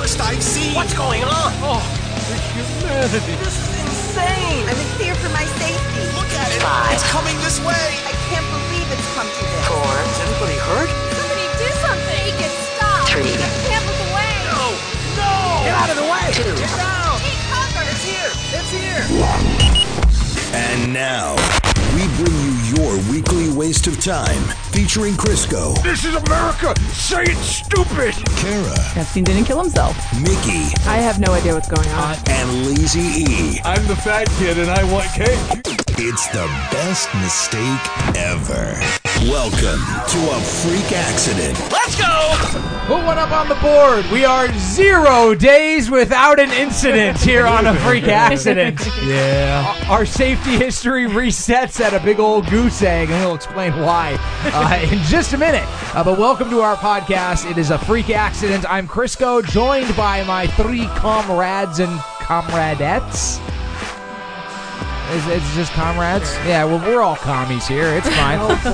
worst I've seen. What's going on? Oh, the humanity. This is insane. I'm in fear for my safety. Look at it. 5. It's coming this way. I can't believe it's come to this. 4. Is anybody hurt? Somebody do something! Make it stop! 3. Can't look away! No! Get out of the way! 2. Take cover! It's here! It's here! And now, we bring you your weekly waste of time, featuring Crisco, This is America! Say it's stupid! Kara, Epstein didn't kill himself. Mickey, I have no idea what's going on. and Lazy E. I'm the fat kid and I want cake. It's the best mistake ever. Welcome to a freak accident. Let's go! Put one up on the board. We are 0 days without an incident here on A Freak Accident. Yeah. Our safety history resets at a big old goose egg, and we'll explain why in just a minute. But welcome to our podcast. It is A Freak Accident. I'm Crisco, joined by my 3 comrades and comradettes. It's just comrades? Yeah, well, we're all commies here. It's fine.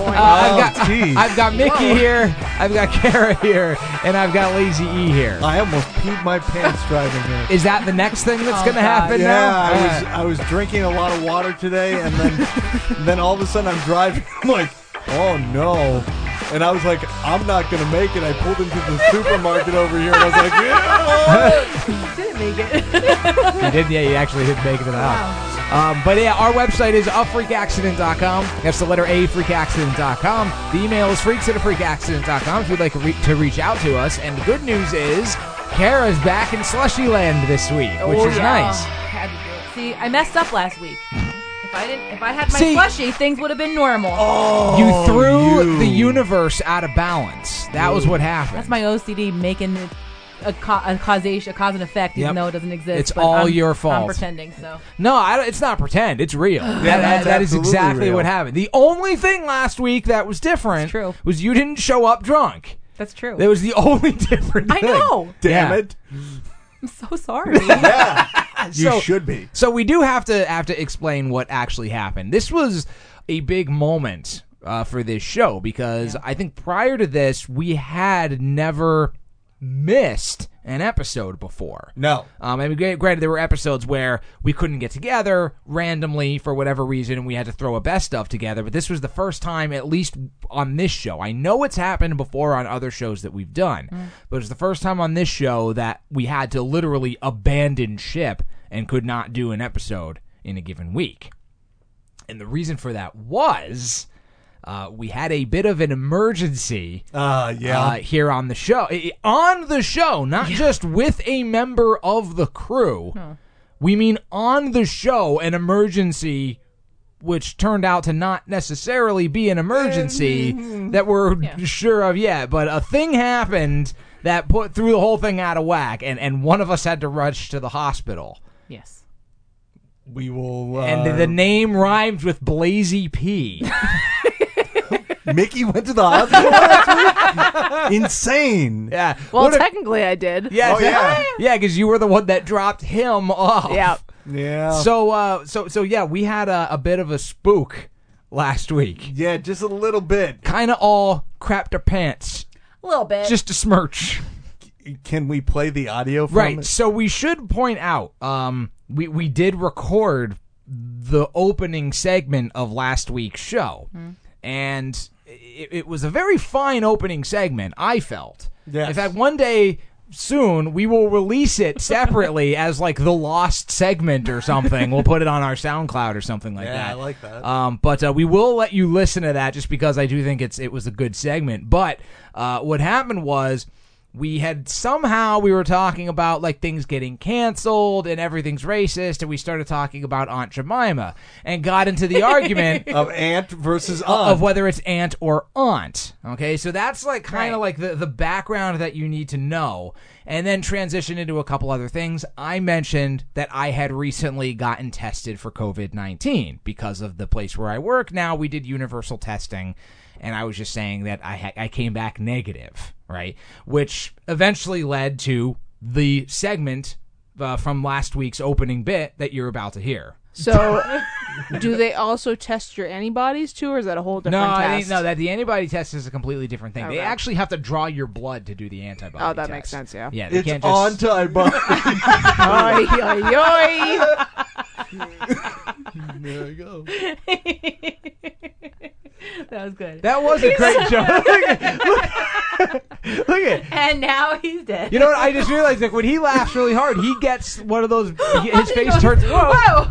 I've got Mickey here, I've got Kara here, and I've got Lazy E here. I almost peed my pants driving here. Is that the next thing that's going to happen Yeah, now? I was drinking a lot of water today, and then all of a sudden I'm driving. I'm like, oh no. And I was like, I'm not going to make it. I pulled into the supermarket over here, and I was like, yeah. You didn't make it. You did, yeah, you actually did make it to the house. But yeah, our website is afreakaccident.com. That's the letter A, freakaccident.com. The email is freaks@afreakaccident.com if you'd like to reach out to us. And the good news is, Kara's back in Slushy Land this week, which is nice. Had to do it. See, I messed up last week. If I had my See- plushie, things would have been normal. You threw the universe out of balance. That was what happened. That's my OCD making it a cause and effect, even Yep. though it doesn't exist. It's but all I'm, your fault. I'm pretending, so. No, it's not pretend. It's real. that's that is absolutely exactly real. what happened. The only thing last week that was different It's true. was you didn't show up drunk. That's true. That was the only different I thing. know. Damn Yeah. it. I'm so sorry. You should be. So we do have to explain what actually happened. This was a big moment for this show because I think prior to this we had never missed an episode before. No. I mean, granted, there were episodes where we couldn't get together randomly for whatever reason, and we had to throw a best of together. But this was the first time, at least on this show. I know it's happened before on other shows that we've done, but it was the first time on this show that we had to literally abandon ship and could not do an episode in a given week. And the reason for that was we had a bit of an emergency here on the show. On the show, not just with a member of the crew. We mean on the show, an emergency which turned out to not necessarily be an emergency that we're sure of yet. But a thing happened that threw the whole thing out of whack, and one of us had to rush to the hospital. Yes. We will. And the name rhymes with Blazy P. Mickey went to the hospital last week? Insane. Yeah. Well, What a- technically I did. Yeah, Oh, yeah. yeah, because you were the one that dropped him off. Yeah. Yeah. So yeah, we had a bit of a spook last week. Yeah, just a little bit. Kind of all crapped our pants, A little bit. just a smirch. Can we play the audio from Right. it? So we should point out, we did record the opening segment of last week's show, and it was a very fine opening segment, I felt. Yes. In fact, one day soon we will release it separately as like the lost segment or something. We'll put it on our SoundCloud or something like that. Yeah, I like that. But we will let you listen to that just because I do think it was a good segment. But what happened was we were talking about like things getting canceled and everything's racist, and we started talking about Aunt Jemima and got into the argument Of aunt versus aunt. of whether it's aunt or aunt. Okay, so that's like kind of like the background that you need to know, and then transition into a couple other things. I mentioned that I had recently gotten tested for COVID-19 because of the place where I work now. We did universal testing, and I was just saying that I came back negative, right? Which eventually led to the segment from last week's opening bit that you're about to hear. So Do they also test your antibodies too, or is that a whole different No, test? I think no. That the antibody test is a completely different thing. They Okay. actually have to draw your blood to do the antibody. Oh, that test. makes sense, yeah. Yeah, they It's can't just. antibody. Oy, oy, oy. There you go. That was good. That was a great joke. Look at. And now he's dead. You know what? I just realized that when he laughs really hard, he gets one of those. His face turns. Whoa! Whoa!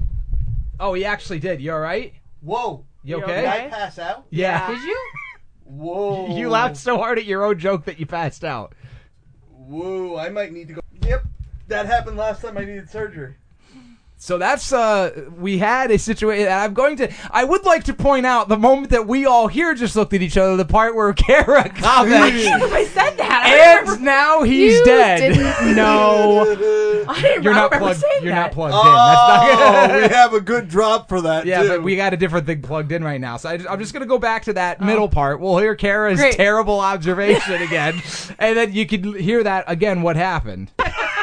Oh, he actually did. You all right? Whoa. You You okay? Did okay? I pass out? Yeah. Did you? Whoa. You laughed so hard at your own joke that you passed out. Whoa, I might need to go. Yep. That happened last time I needed surgery. So that's we had a situation. I would like to point out the moment that we all here just looked at each other. The part where Kara comments, I said that. and now he's You dead. didn't know. I didn't You're not remember plugged. saying You're that. not plugged in. That's not Oh, we have a good drop for that, Yeah, too. but we got a different thing plugged in right now. So I'm just going to go back to that middle part. We'll hear Kara's Great. terrible observation again, and then you can hear that again. What happened?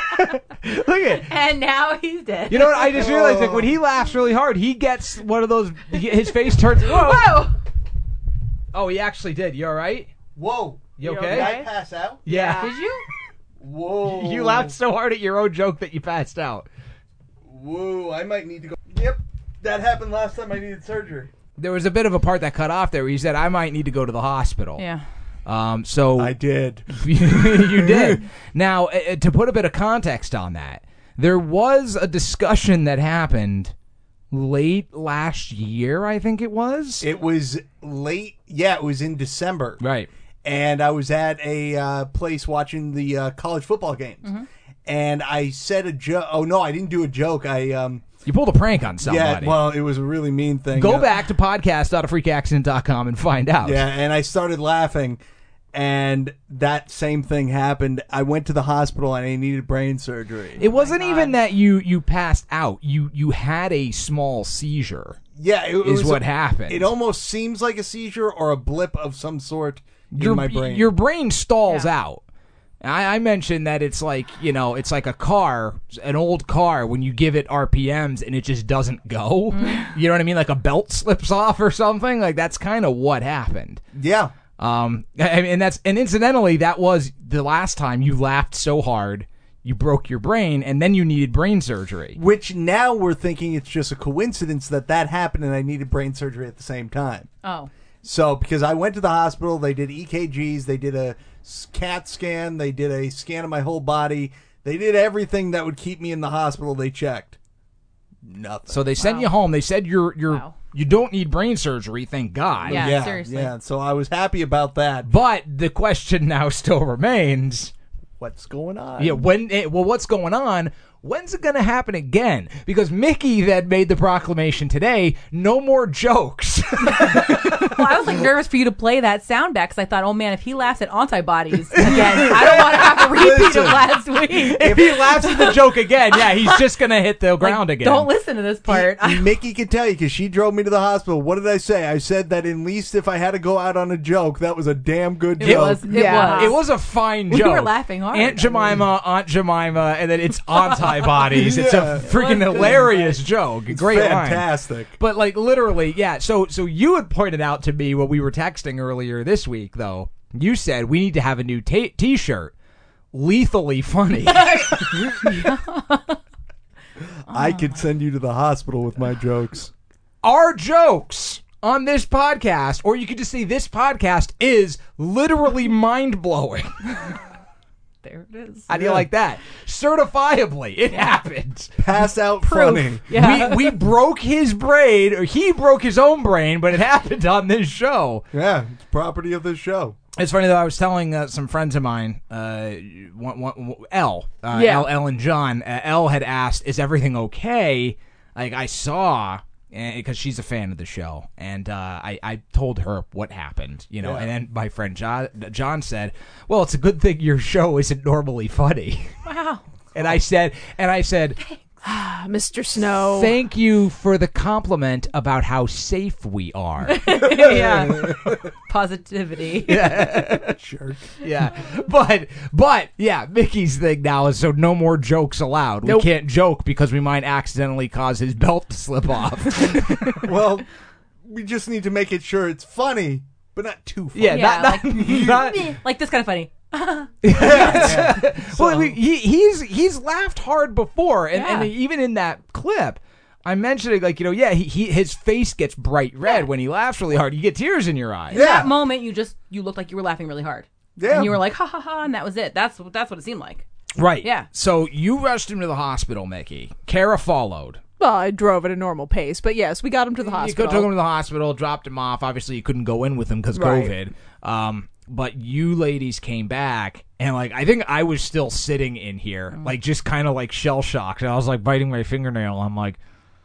Look at. And now he's dead. You know what? I just realized that when he laughs really hard, he gets one of those. His face turns. Whoa! Whoa! Oh, he actually did. You all right? Whoa. You You okay? Did I okay? pass out? Yeah. Did you? Whoa. You laughed so hard at your own joke that you passed out. Whoa, I might need to go. Yep. That happened last time I needed surgery. There was a bit of a part that cut off there where you said, I might need to go to the hospital. Yeah. So I did. you did. Now, to put a bit of context on that, there was a discussion that happened late last year, I think it was. It was late. Yeah, it was in December. Right. And I was at a place watching the college football games. Mm-hmm. And I said a joke. Oh, no, I didn't do a joke. You pulled a prank on somebody. Yeah, well, it was a really mean thing. Go back to podcast.afreakaccident.com and find out. Yeah, and I started laughing, and that same thing happened. I went to the hospital, and I needed brain surgery. It wasn't even that you passed out. You had a small seizure. Yeah, it is was what happened. It almost seems like a seizure or a blip of some sort in my brain. Your brain stalls out. I mentioned that it's like, it's like a car, an old car, when you give it RPMs and it just doesn't go. You know what I mean? Like a belt slips off or something. Like that's kind of what happened. Yeah. And incidentally, that was the last time you laughed so hard you broke your brain, and then you needed brain surgery. Which now we're thinking it's just a coincidence that happened and I needed brain surgery at the same time. Oh. So, because I went to the hospital, they did EKGs, they did a CAT scan, they did a scan of my whole body, they did everything that would keep me in the hospital. They checked. Nothing. So they sent you home. They said you don't need brain surgery, thank God. Yeah, seriously. Yeah, so I was happy about that. But the question now still remains, what's going on? Yeah, what's going on? When's it going to happen again? Because Mickey then made the proclamation today, no more jokes. Well, I was like nervous for you to play that sound back because I thought, oh man, if he laughs at antibodies again, I don't want to have a repeat of last week. If he laughs at the joke again, yeah, he's just going to hit the ground again. Don't listen to this part. Mickey can tell you because she drove me to the hospital. What did I say? I said that at least if I had to go out on a joke, that was a damn good joke. It was a fine joke. We were laughing hard. Aunt Jemima, and then it's antibodies. It's a freaking hilarious joke. Great fantastic. line. But like literally, yeah. So you had pointed out to me when we were texting earlier this week, though. You said we need to have a new T-shirt. Lethally funny. I could send you to the hospital with my jokes. Our jokes on this podcast, or you could just say this podcast is literally mind-blowing. There it is. How do you like that? Certifiably, it happened. Pass out Proof. funny. Yeah. We broke his brain, or he broke his own brain, but it happened on this show. Yeah, it's property of this show. It's funny though. I was telling some friends of mine, Elle and John. Elle had asked, "Is everything okay?" Like I saw, because she's a fan of the show, and I told her what happened, and then my friend John said, "Well, it's a good thing your show isn't normally funny." Wow. And I said, Mr. Snow. Thank you for the compliment about how safe we are. Yeah. Positivity. Jerk. Yeah. But yeah, Mickey's thing now is so no more jokes allowed. Nope. We can't joke because we might accidentally cause his belt to slip off. Well, we just need to make it sure it's funny, but not too funny. Yeah, Yeah, not Like this kind of funny. Well, I mean, he's laughed hard before, and, Yeah. and even in that clip, I'm mentioning like his face gets bright red when he laughs really hard. You get tears in your eyes. In that moment, you looked like you were laughing really hard. Yeah. And you were like, ha ha ha, and that was it. That's what it seemed like. Right. Yeah. So you rushed him to the hospital, Mickey. Kara followed. Well, I drove at a normal pace, but yes, we got him to the You hospital. took him to the hospital, dropped him off. Obviously, you couldn't go in with him because Right. COVID. But you ladies came back, and like I think I was still sitting in here, like just kind of like shell shocked. And I was like biting my fingernail. I'm like,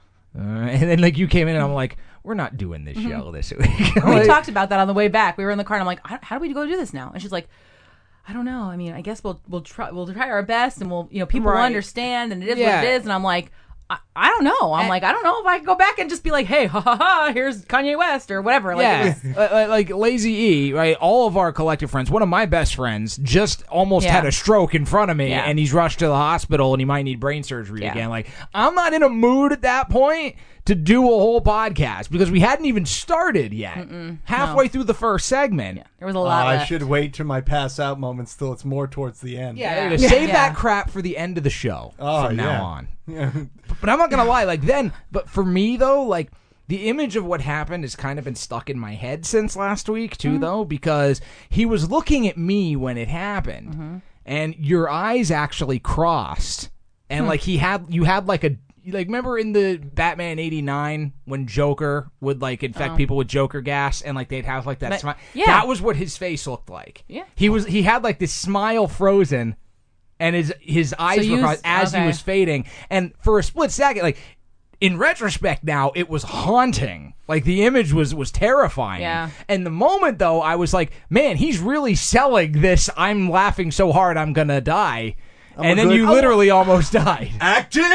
and then like you came in, and I'm like, we're not doing this show this week. We talked about that on the way back. We were in the car, and I'm like, how do we go do this now? And she's like, I don't know. I mean, I guess we'll try our best, and people will Right. understand, and it is Yeah. what it is. And I'm like, I don't know. I'm like, I don't know if I can go back and just be like, hey, ha ha ha, here's Kanye West or whatever. Like, Yeah, it was, like Lazy E, right? All of our collective friends. One of my best friends just almost Yeah. had a stroke in front of me, Yeah. and he's rushed to the hospital, and he might need brain surgery Yeah. again. Like, I'm not in a mood at that point to do a whole podcast because we hadn't even started yet. Halfway through the first segment. there was a lot I left. should wait to my pass out moments till it's more towards the end. Yeah, Yeah. save Yeah. that crap for the end of the show Oh, from now yeah. on. But I'm not gonna lie, like then. But for me though, like the image of what happened has kind of been stuck in my head since last week too, though, because he was looking at me when it happened, and your eyes actually crossed, and like you had like a. Like, remember in the Batman '89 when Joker would like infect people with Joker gas, and like they'd have like that smile. yeah. That was what his face looked like. Yeah. He had like this smile frozen, and his eyes were crossed as he okay. was fading. And for a split second, like in retrospect now, it was haunting. Like the image was terrifying. Yeah. And the moment though, I was like, man, he's really selling this. I'm laughing so hard I'm gonna die. And then you literally almost died. Acting?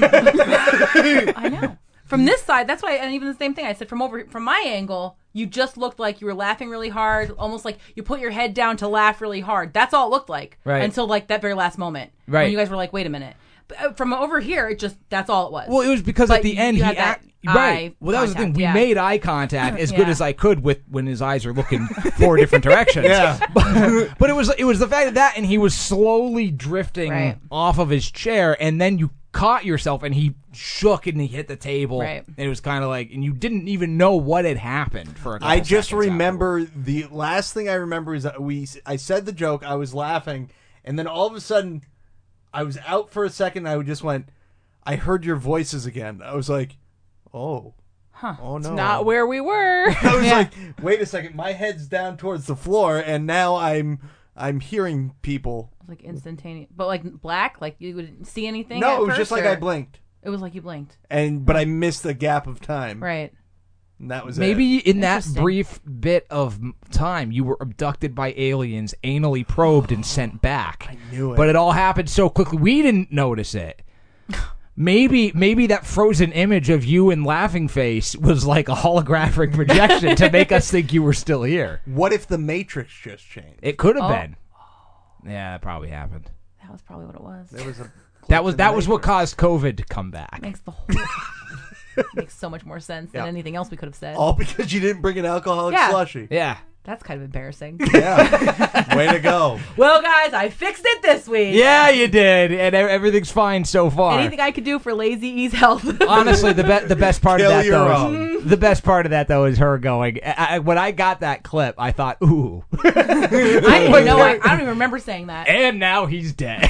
I know. From this side, that's why, and even the same thing I said from my angle, you just looked like you were laughing really hard, almost like you put your head down to laugh really hard. That's all it looked like, Right. until like that very last moment, Right. when you guys were like, "Wait a minute." But from over here, that's all it was. Well, it was because But at the end you he had that right. eye Well, that was the thing. contact, We yeah. made eye contact as good Yeah. as I could with when his eyes are looking 4 different directions. Yeah. But it was the fact that and he was slowly drifting Right. off of his chair, and then you caught yourself, and he shook and he hit the table. Right. And it was kind of like, and you didn't even know what had happened for a couple I just seconds remember afterward. the last thing I remember is that I said the joke, I was laughing, and then all of a sudden I was out for a second. I just went, I heard your voices again. I was like, oh, oh no, Not where we were. I was like, wait a second, my head's down towards the floor, and now I'm hearing people. like instantaneous, but like black, like you wouldn't see anything. No, at it was first, just like or- I blinked, It was like you blinked, but I missed a gap of time, right? and that was Maybe it. in that Interesting. brief bit of time, you were abducted by aliens, anally probed, and sent back. I knew it. But it all happened so quickly, we didn't notice it. Maybe that frozen image of you in laughing face was like a holographic projection to make us think you were still here. What if the Matrix just changed? It could have Oh. been. Yeah, that probably happened. That was probably what it was. There was a That was what caused COVID to come back. Makes the whole makes so much more sense than Yeah. anything else we could have said. all because you didn't bring an alcoholic Yeah. slushy. Yeah. That's kind of embarrassing. Yeah, way to go. Well, guys, I fixed it this week. Yeah, you did, and everything's fine so far. Anything I could do for Lazy E's health. Honestly, the best part of Kill that your though, own. the best part of that though is her going. When I got that clip, I thought, ooh, I didn't know. I don't even remember saying that. and now he's dead.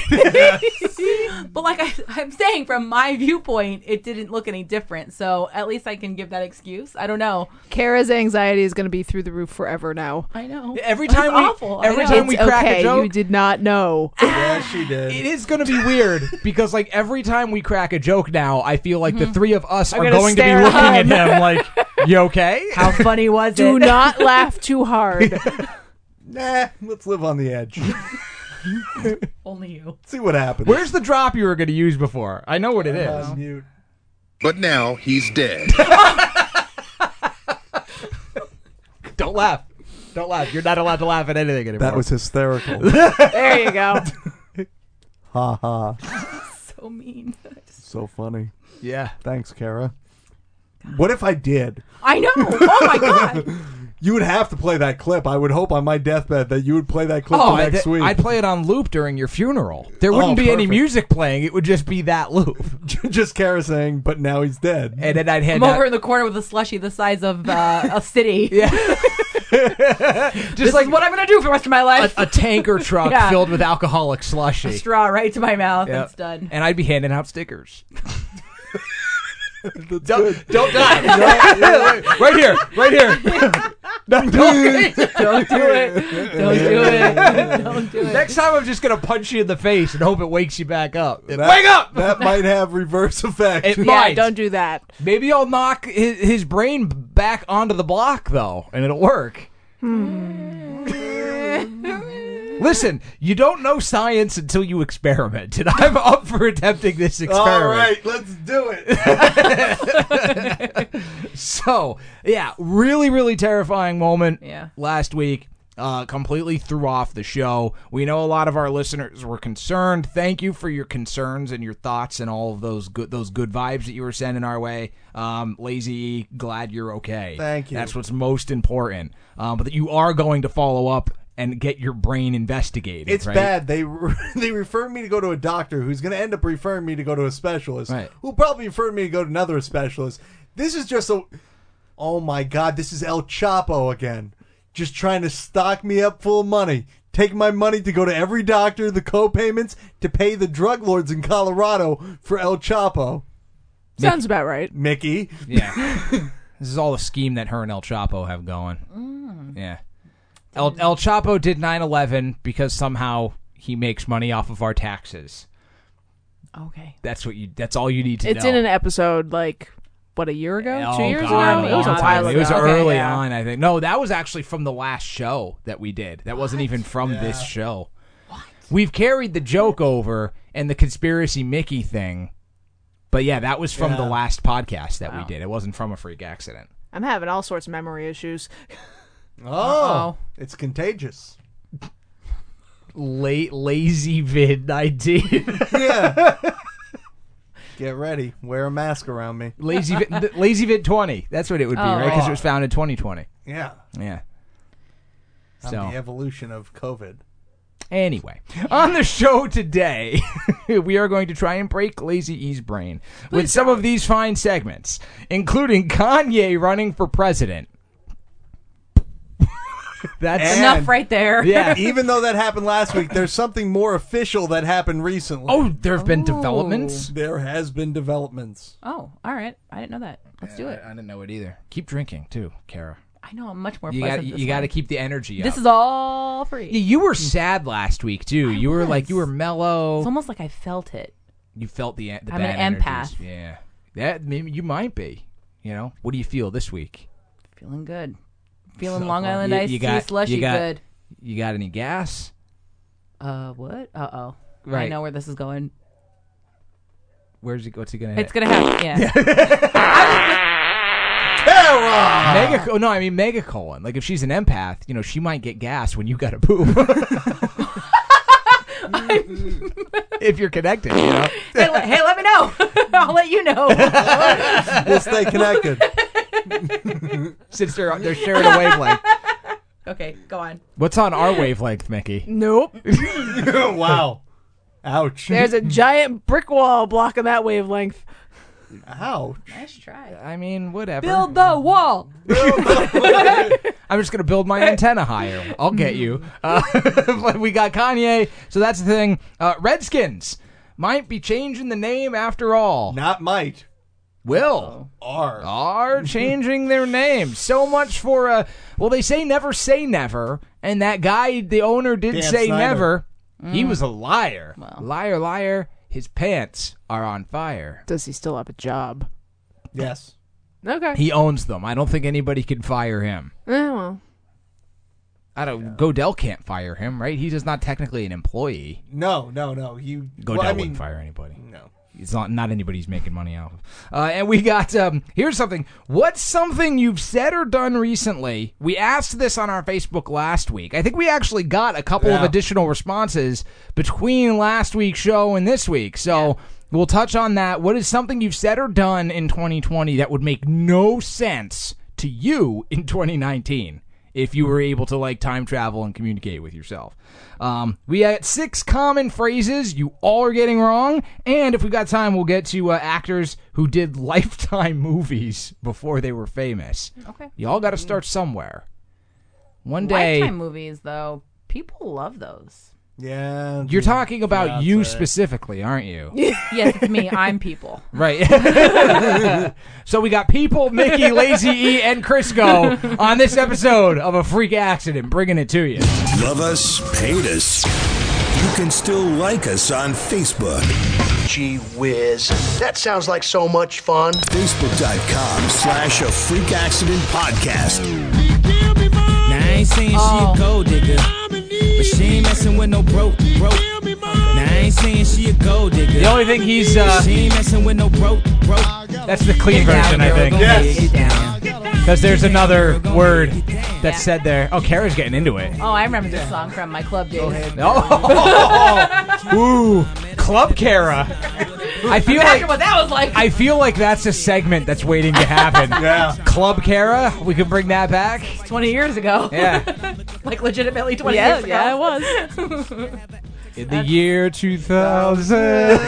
But like I'm saying, from my viewpoint, it didn't look any different. So at least I can give that excuse. I don't know. Kara's anxiety is going to be through the roof forever now. I know. Every That's time we, awful. I every know. time we It's crack okay. a joke, You did not know. Yeah, she did. it is going to be weird because like every time we crack a joke now, I feel like the three of us are gonna going to be stare looking at at him like, "You okay?" How funny was Do it? not laugh too hard. Nah, let's live on the edge. Only you. See what happens. Where's the drop you were going to use before? I know what it is. On mute. But now he's dead. Don't laugh. Don't laugh. You're not allowed to laugh at anything anymore. That was hysterical. There you go. Ha ha. So mean. So funny. yeah. Thanks, Kara. What if I did? I know. Oh my god. You would have to play that clip. I would hope on my deathbed that you would play that clip the next week. I'd play it on loop during your funeral. There wouldn't be any perfect. music playing. It would just be that loop. Just Kara saying, but now he's dead. And then I'd hand I'm over out. in the corner with a slushie the size of a city. Yeah. Just Just like like what I'm gonna do for the rest of my life. a tanker truck Yeah. filled with alcoholic slushy. Straw right to my mouth. Yep. It's done. And I'd be handing out stickers. That's Don't good. die. Right here. Right here. No, don't. Don't do it. Don't do it. Don't do it. Next time I'm just going to punch you in the face and hope it wakes you back up. That- Wake up! That might have reverse effect. It Yeah, might. don't do that. Maybe I'll knock his brain back onto the block, though, and it'll work. Listen, you don't know science until you experiment, and I'm up for attempting this experiment. All right, let's do it. So, yeah, really, really terrifying moment Yeah. last week. Completely threw off the show. We know a lot of our listeners were concerned. Thank you for your concerns and your thoughts and all of those good vibes that you were sending our way. Lazy, glad you're okay. Thank you. That's what's most important. But that you are going to follow up and get your brain investigated. It's right? bad. They refer me to go to a doctor who's going to end up referring me to go to a specialist. Right. Who'll probably refer me to go to another specialist. This is just oh my God, this is El Chapo again. Just trying to stock me up full of money. Take my money to go to every doctor, the co-payments, to pay the drug lords in Colorado for El Chapo. Sounds about right. Mickey. Yeah. This is all the scheme that her and El Chapo have going. Yeah. El Chapo did 9/11 because somehow he makes money off of our taxes. Okay. That's all you need to It's know. in an episode, like, what, a year ago? Oh, 2 years God, ago? It was a while ago. It was Okay, early yeah. on, I think. No, that was actually from the last show that we did. That wasn't even from this show. What? We've carried the joke over and the conspiracy Mickey thing. But yeah, that was from the last podcast that we did. It wasn't from a freak accident. I'm having all sorts of memory issues. Oh, it's contagious. Lazy vid 19. Yeah. Get ready. Wear a mask around me. Lazy vid 20. That's what it would be, right? Because it was found in 2020. Yeah. Yeah. I'm So the evolution of COVID. anyway, on the show today, we are going to try and break Lazy E's brain with some of these fine segments, including Kanye running for president. That's And- Enough right there. yeah. Even though that happened last week, there's something more official that happened recently. Oh, there have been developments. There has been developments. Oh, all right. I didn't know that. Let's do it. I didn't know it either. Keep drinking too, Kara. I know I'm much more You got pleasant. you got to way. keep the energy up. This is all free. You were sad last week too. You were like was. you were mellow. It's almost like I felt it. You felt the I'm bad an energies. empath. Yeah, that maybe you might be. You know, what do you feel this week? Feeling good. Feeling Long Island iced tea got slushy good. You got any gas? What? Uh-oh. I Right. know where this is going. What's he gonna hit? It's going to happen, yeah. Megacolon. Like if she's an empath, you know, she might get gas when you got to poop. If you're connected, you know. hey, let me know. I'll let you know. We'll stay connected. Since they're sharing a wavelength. Okay, go on. What's on our wavelength, Mickey? Nope. Wow. Ouch. There's a giant brick wall blocking that wavelength. Ouch. Nice try. I mean, whatever. Build the wall. I'm just going to build my antenna higher. I'll get you. But we got Kanye, so that's the thing. Redskins might be changing the name after all. Not might. Will. Are changing their name. So much for, well, they say never, and that guy, the owner, did Dan say Snyder. never. He was a liar. Well. Liar. His pants are on fire. Does he still have a job? Yes. Okay. He owns them. I don't think anybody can fire him. Well. Godell can't fire him, right? He's just not technically an employee. No. Godell wouldn't fire anybody. No. It's not anybody he's making money off of. And we got, here's something. What's something you've said or done recently? We asked this on our Facebook last week. I think we actually got a couple of additional responses between last week's show and this week. So we'll touch on that. What is something you've said or done in 2020 that would make no sense to you in 2019? If you were able to time travel and communicate with yourself. We got 6 common phrases you all are getting wrong, and if we got time, we'll get to actors who did Lifetime movies before they were famous. Okay. You all got to start somewhere. One day... Lifetime movies, though, people love those. Yeah. You're talking about you it. specifically, aren't you? Yes, it's me. I'm people. Right. So we got People, Mickey, Lazy E, and Crisco on this episode of A Freak Accident, bringing it to you. Love us, hate us. You can still like us on Facebook. Gee whiz. That sounds like so much fun. Facebook.com/A Freak Accident Podcast. Now I ain't saying she a gold digger, but she ain't messing with no broke. Now I ain't saying she a gold digger. The only thing he's she ain't messing with no broke. that's the clean version, I think. Yes. Because there's another word that's said there. Oh, Kara's getting into it. Oh, I remember this song from my club days. Oh, ooh, Club Kara. I feel Imagine what that was like. I feel like that's a segment that's waiting to happen. Yeah. Club Kara, we can bring that back. 20 years ago. Yeah. Like legitimately 20 years ago. Yeah, it was. In the year 2000.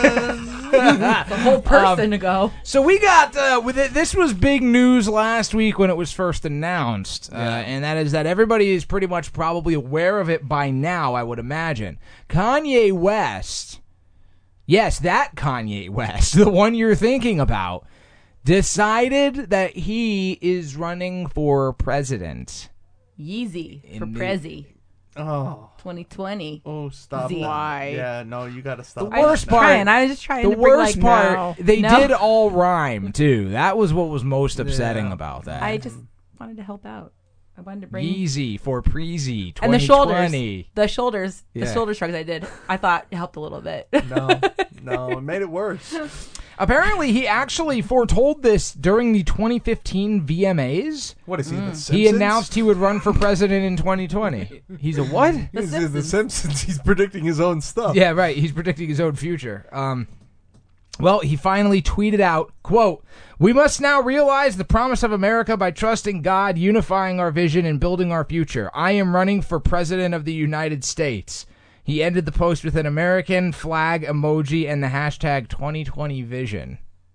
A whole person ago. So we got with it. This was big news last week when it was first announced, and that is that everybody is pretty much probably aware of it by now. I would imagine Kanye West. Yes, that Kanye West, the one you're thinking about, decided that he is running for president. Yeezy for Prezi. Oh. 2020. Oh, stop. Why? Yeah, no, you got to stop. The worst part. I was just trying The to bring worst part. no. They No. did all rhyme too. That was what was most upsetting about that. I just wanted to help out. I wanted to bring Yeezy for Preezy 2020. and the shoulders, Yeah. the shoulder shrugs I did. I thought it helped a little bit. No, it made it worse. Apparently, he actually foretold this during the 2015 VMAs. What is he, the Simpsons? He announced he would run for president in 2020. He's a what? He's in The Simpsons. He's predicting his own stuff. Yeah, right. He's predicting his own future. Well, he finally tweeted out, quote, "We must now realize the promise of America by trusting God, unifying our vision, and building our future. I am running for president of the United States." He ended the post with an American flag emoji and the hashtag 2020vision.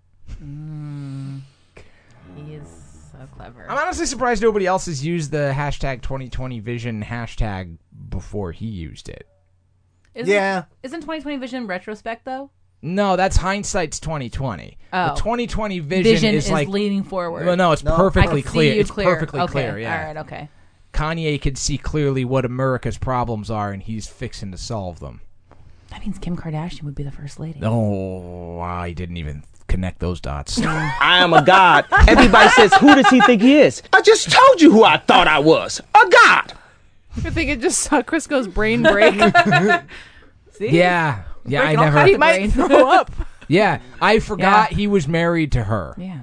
He is so clever. I'm honestly surprised nobody else has used the hashtag 2020vision hashtag before he used it. Isn't 2020 vision retrospect though? No, that's hindsight's 2020. Oh. The 2020 vision Vision is like leaning forward. Well, no, it's I perfectly can clear. See you It's clear. perfectly okay. clear. Yeah. All right. Okay. Kanye can see clearly what America's problems are, and he's fixing to solve them. That means Kim Kardashian would be the first lady. Oh, I didn't even connect those dots. I am a god. Everybody says, who does he think he is? I just told you who I thought I was. A god. I think it just saw Crisco's brain break. See? Yeah, I Breaking all never. kinds He of might brains. throw up. Yeah, I forgot he was married to her. Yeah.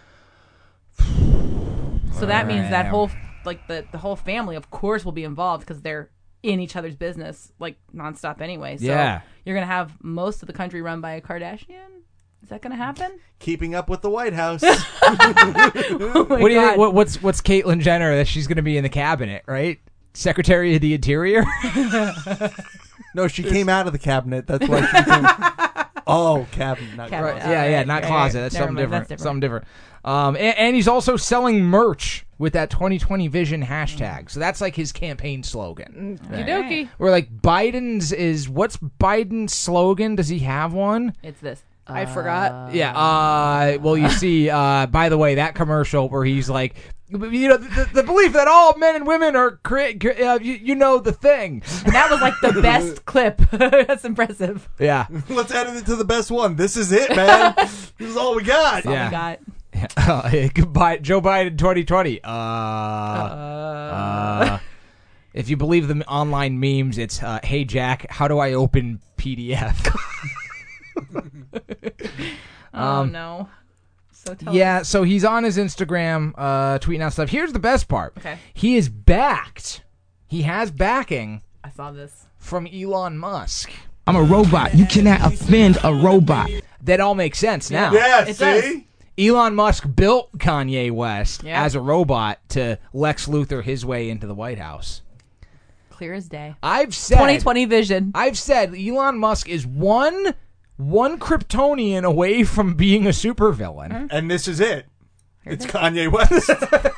So that means that whole the whole family, of course, will be involved because they're in each other's business like nonstop anyway. So Yeah. you're gonna have most of the country run by a Kardashian. Is that gonna happen? Keeping up with the White House. Oh my What do you God. what's Caitlyn Jenner that she's going to be in the cabinet, right? Secretary of the Interior? No, she came out of the cabinet. That's why she became... Oh, cabinet. Not Cabinet. closet. Yeah, right, not right, closet. right. That's Never something mind, different. that's Something different. And he's also selling merch with that 2020 Vision hashtag. So that's like his campaign slogan. Okie dokie. Where like Biden's is, what's Biden's slogan? Does he have one? It's this. I forgot. Yeah. Well, you see, by the way, that commercial where he's like, you know, the belief that all men and women are, you know, the thing. And that was like the best clip. That's impressive. Yeah. Let's add it to the best one. This is it, man. This is all we got. That's all Yeah. we got. Goodbye, Joe Biden 2020. If you believe the online memes, it's, hey, Jack, how do I open PDF? No. So tell Yeah, so he's on his Instagram tweeting out stuff. Here's the best part. Okay. He is backed. He has backing I saw this. from Elon Musk. I'm a robot. You cannot offend a robot. That all makes sense now. Yeah, It see? Elon Musk built Kanye West Yeah. as a robot to Lex Luthor his way into the White House. Clear as day. I've said 2020 vision. I've said Elon Musk is one Kryptonian away from being a supervillain. And this is it. It's Kanye West.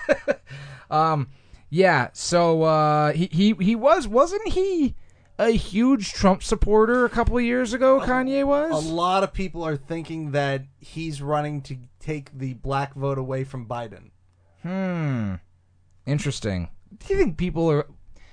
Yeah, so he wasn't he a huge Trump supporter a couple of years ago, Kanye A was? lot of people are thinking that he's running to take the black vote away from Biden. Interesting. Do you think people are...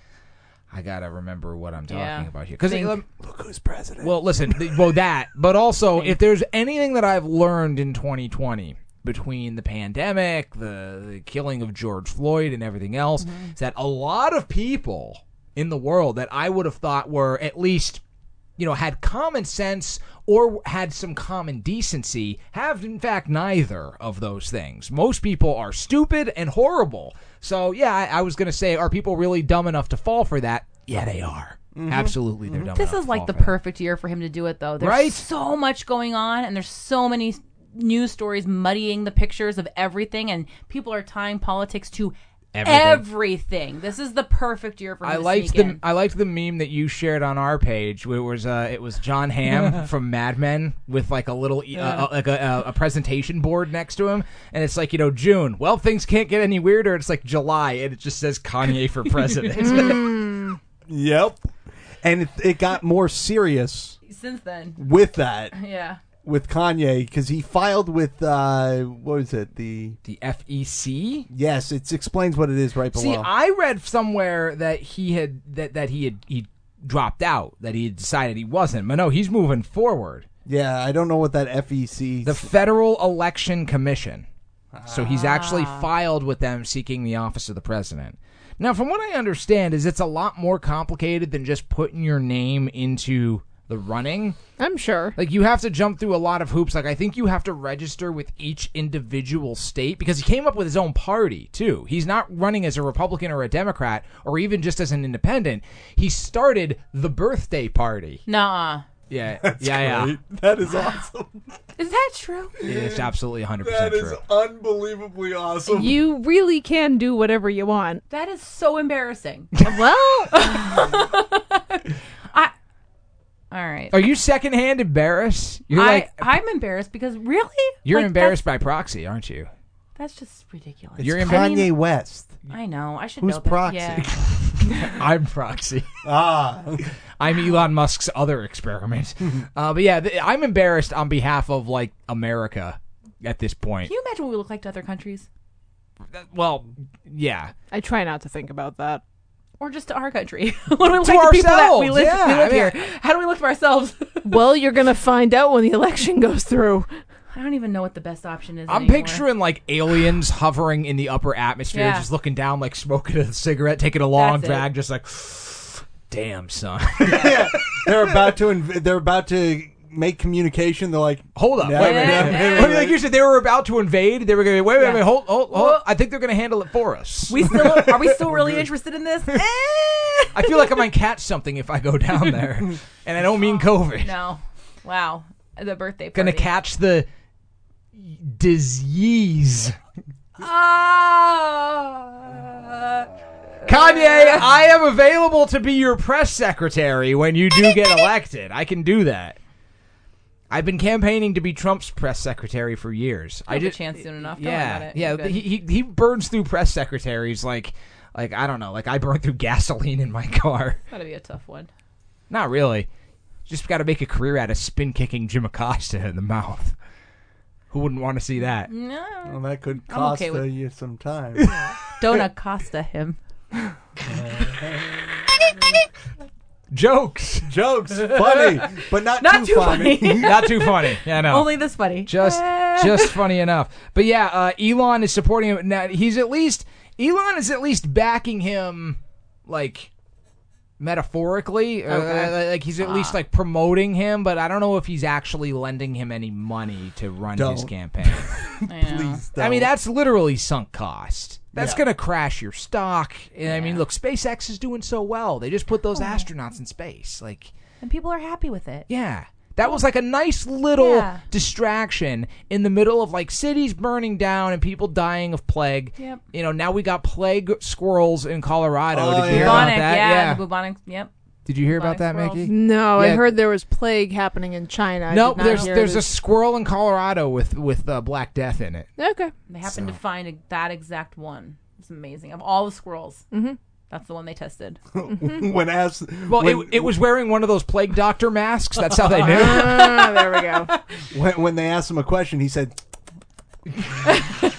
I gotta remember what I'm talking about here. Because Look who's president. well, listen, that, but also, if there's anything that I've learned in 2020 between the pandemic, the killing of George Floyd, and everything else, is that a lot of people in the world that I would have thought were at least, had common sense or had some common decency have, in fact, neither of those things. Most people are stupid and horrible. So, yeah, I was going to say, are people really dumb enough to fall for that? Yeah, they are. Absolutely, they're dumb This enough is to like fall the for that. perfect year for him to do it, though. There's Right? so much going on, and there's so many news stories muddying the pictures of everything, and people are tying politics to everything. This is the perfect year for him to sneak in. I liked the meme that you shared on our page. Where it was John Hamm from Mad Men with like a little a presentation board next to him, and it's like June. Well, things can't get any weirder. It's like July, and it just says Kanye for president. Yep. And it got more serious Since then. with that, Yeah. with Kanye, because he filed with, what was it? The FEC? Yes, it explains what it is right below. See, I read somewhere that he had he dropped out, that he had decided he wasn't. But no, he's moving forward. Yeah, I don't know what that FEC... The Federal Election Commission. So he's actually filed with them seeking the office of the president. Now, from what I understand, is it's a lot more complicated than just putting your name into the running. I'm sure. Like, you have to jump through a lot of hoops. Like, I think you have to register with each individual state, because he came up with his own party, too. He's not running as a Republican or a Democrat, or even just as an independent. He started the birthday party. Nuh-uh. Yeah, That's yeah. great. That is awesome. Is that true? It's absolutely 100% That is true. unbelievably awesome. You really can do whatever you want. That is so embarrassing. Well, All right. Are you secondhand embarrassed? You're I'm embarrassed because really? You're Like, embarrassed by proxy, aren't you? That's just ridiculous. It's You're Kanye West. I know. I should Who's know that. proxy? Yeah. I'm proxy. Ah. I'm Elon Musk's other experiment. But yeah, I'm embarrassed on behalf of, like, America at this point. Can you imagine what we look like to other countries? Well, yeah. I try not to think about that. Or just to our country? What do we look To like to people that we ourselves, live, yeah, we live I mean, here? How do we look to ourselves? Well, you're going to find out when the election goes through. I don't even know what the best option is I'm anymore. picturing, like, aliens hovering in the upper atmosphere, Yeah. just looking down, like, smoking a cigarette, taking a long That's it. drag, just like, damn, son. Yeah, they're about to make communication. They're like, Hold up. No, Wait a minute. no, no, no. Like you said, they were about to invade. They were going to wait, Yeah. hold. I think they're going to handle it for us. Are we still really interested in this? I feel like I might catch something if I go down there. And I don't mean COVID. No. Wow. The birthday party. Going to catch the disease. Kanye, I am available to be your press secretary when you do get elected. I can do that. I've been campaigning to be Trump's press secretary for years. I have a chance soon enough. Don't worry about it. Yeah. Good. He burns through press secretaries like I don't know, like I burn through gasoline in my car. That'd be a tough one. Not really. Just got to make a career out of spin kicking Jim Acosta in the mouth. Who wouldn't want to see that? No. well, that could I'm cost okay with- you some time. Don't Acosta him. Jokes, funny, but not Not too too funny. funny. not too funny. Yeah, no. Only this funny. just funny enough. But yeah, Elon is supporting him. Now Elon is at least backing him, like metaphorically. Okay. Like he's at least like promoting him, but I don't know if he's actually lending him any money to run his campaign. Please don't. I mean, that's literally sunk cost. That's Yeah. going to crash your stock. And I mean, look, SpaceX is doing so well. They just put those astronauts in space. Like, And people are happy with it. yeah. That was like a nice little Yeah. distraction in the middle of like cities burning down and people dying of plague. Yep. You know, now we got plague squirrels in Colorado. Did you hear Bubonic, about that? yeah. The bubonic, yep. Did you hear about that, Bubonic Mickey? No, I Yeah. heard there was plague happening in China. I No, did not hear there's a this. squirrel in Colorado with Black Death in it. Okay. They happened to find that exact one. It's amazing. Of all the squirrels, that's the one they tested. when asked, Well, it was wearing one of those plague doctor masks. That's how they knew. There we go. when they asked him a question, he said, "That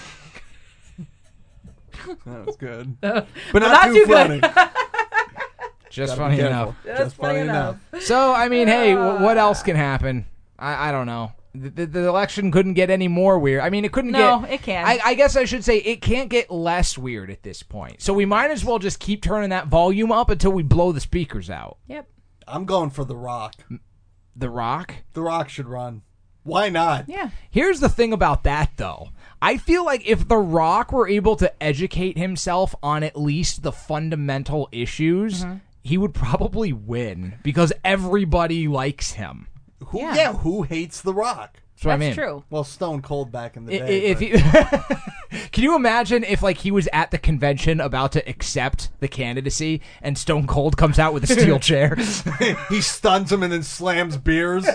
was good, but not too funny." Just Gotta be funny careful. enough. Just funny enough. So, I mean, hey, what else can happen? I don't know. The election couldn't get any more weird. I mean, it couldn't No, get... it can. I guess I should say it can't get less weird at this point. So we might as well just keep turning that volume up until we blow the speakers out. Yep. I'm going for The Rock. The Rock? The Rock should run. Why not? Yeah. Here's the thing about that, though. I feel like if The Rock were able to educate himself on at least the fundamental issues, he would probably win because everybody likes him. Who hates The Rock? That's what I mean. That's true. Well, Stone Cold back in the day. If you, can you imagine if like he was at the convention about to accept the candidacy and Stone Cold comes out with a steel chair? He stuns him and then slams beers.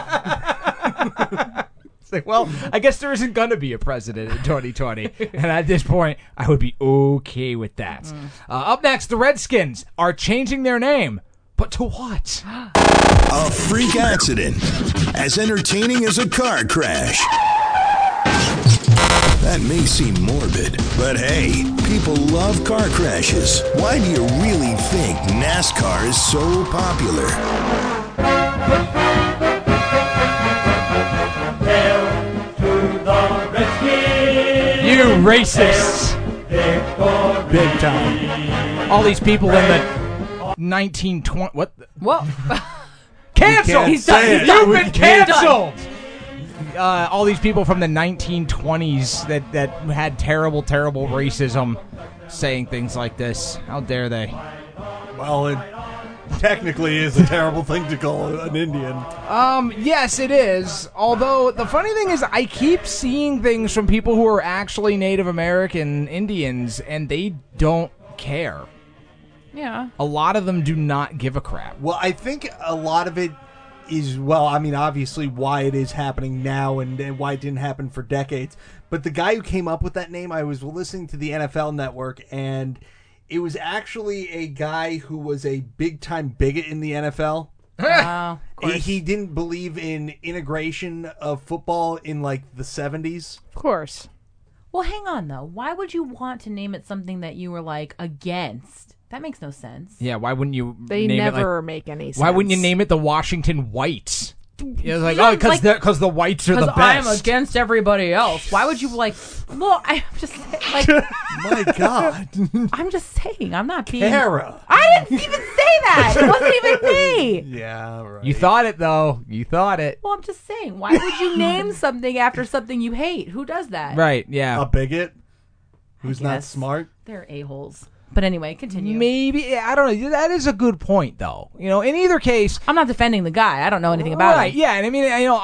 It's like, well, I guess there isn't going to be a president in 2020. And at this point, I would be okay with that. Up next, the Redskins are changing their name. But to what? A freak accident. As entertaining as a car crash. That may seem morbid, but hey, people love car crashes. Why do you really think NASCAR is so popular? You racists! Big time. All these people in the 1920... What? Whoa. Cancelled! He's done. You've We been can't. canceled! All these people from the 1920s that had terrible racism saying things like this. How dare they? Well, it technically is a terrible thing to call an Indian. Yes, it is. Although, the funny thing is, I keep seeing things from people who are actually Native American Indians, and they don't care. Yeah. A lot of them do not give a crap. Well, I think a lot of it is, well, I mean, obviously why it is happening now and why it didn't happen for decades. But the guy who came up with that name, I was listening to the NFL Network, and it was actually a guy who was a big-time bigot in the NFL. Wow. Of course. He didn't believe in integration of football in, like, the 70s. Of course. Well, hang on, though. Why would you want to name it something that you were, like, against? That makes no sense. Yeah, why wouldn't you They name never it like, make any sense. Why wouldn't you name it the Washington Whites? It's like, No, oh, because like- the whites are the Because best. I'm against everybody else. Why would you, like... Well, I'm just like... My God. I'm just saying. I'm not being... Kara. I didn't even say that. It wasn't even me. Yeah, right. You thought it, though. You thought it. Well, I'm just saying. Why would you name something after something you hate? Who does that? Right, yeah. A bigot who's not guess. smart. They're a-holes. But anyway, continue. Maybe, I don't know. That is a good point, though. You know, in either case... I'm not defending the guy. I don't know anything about Right, him. yeah. And I mean, you know,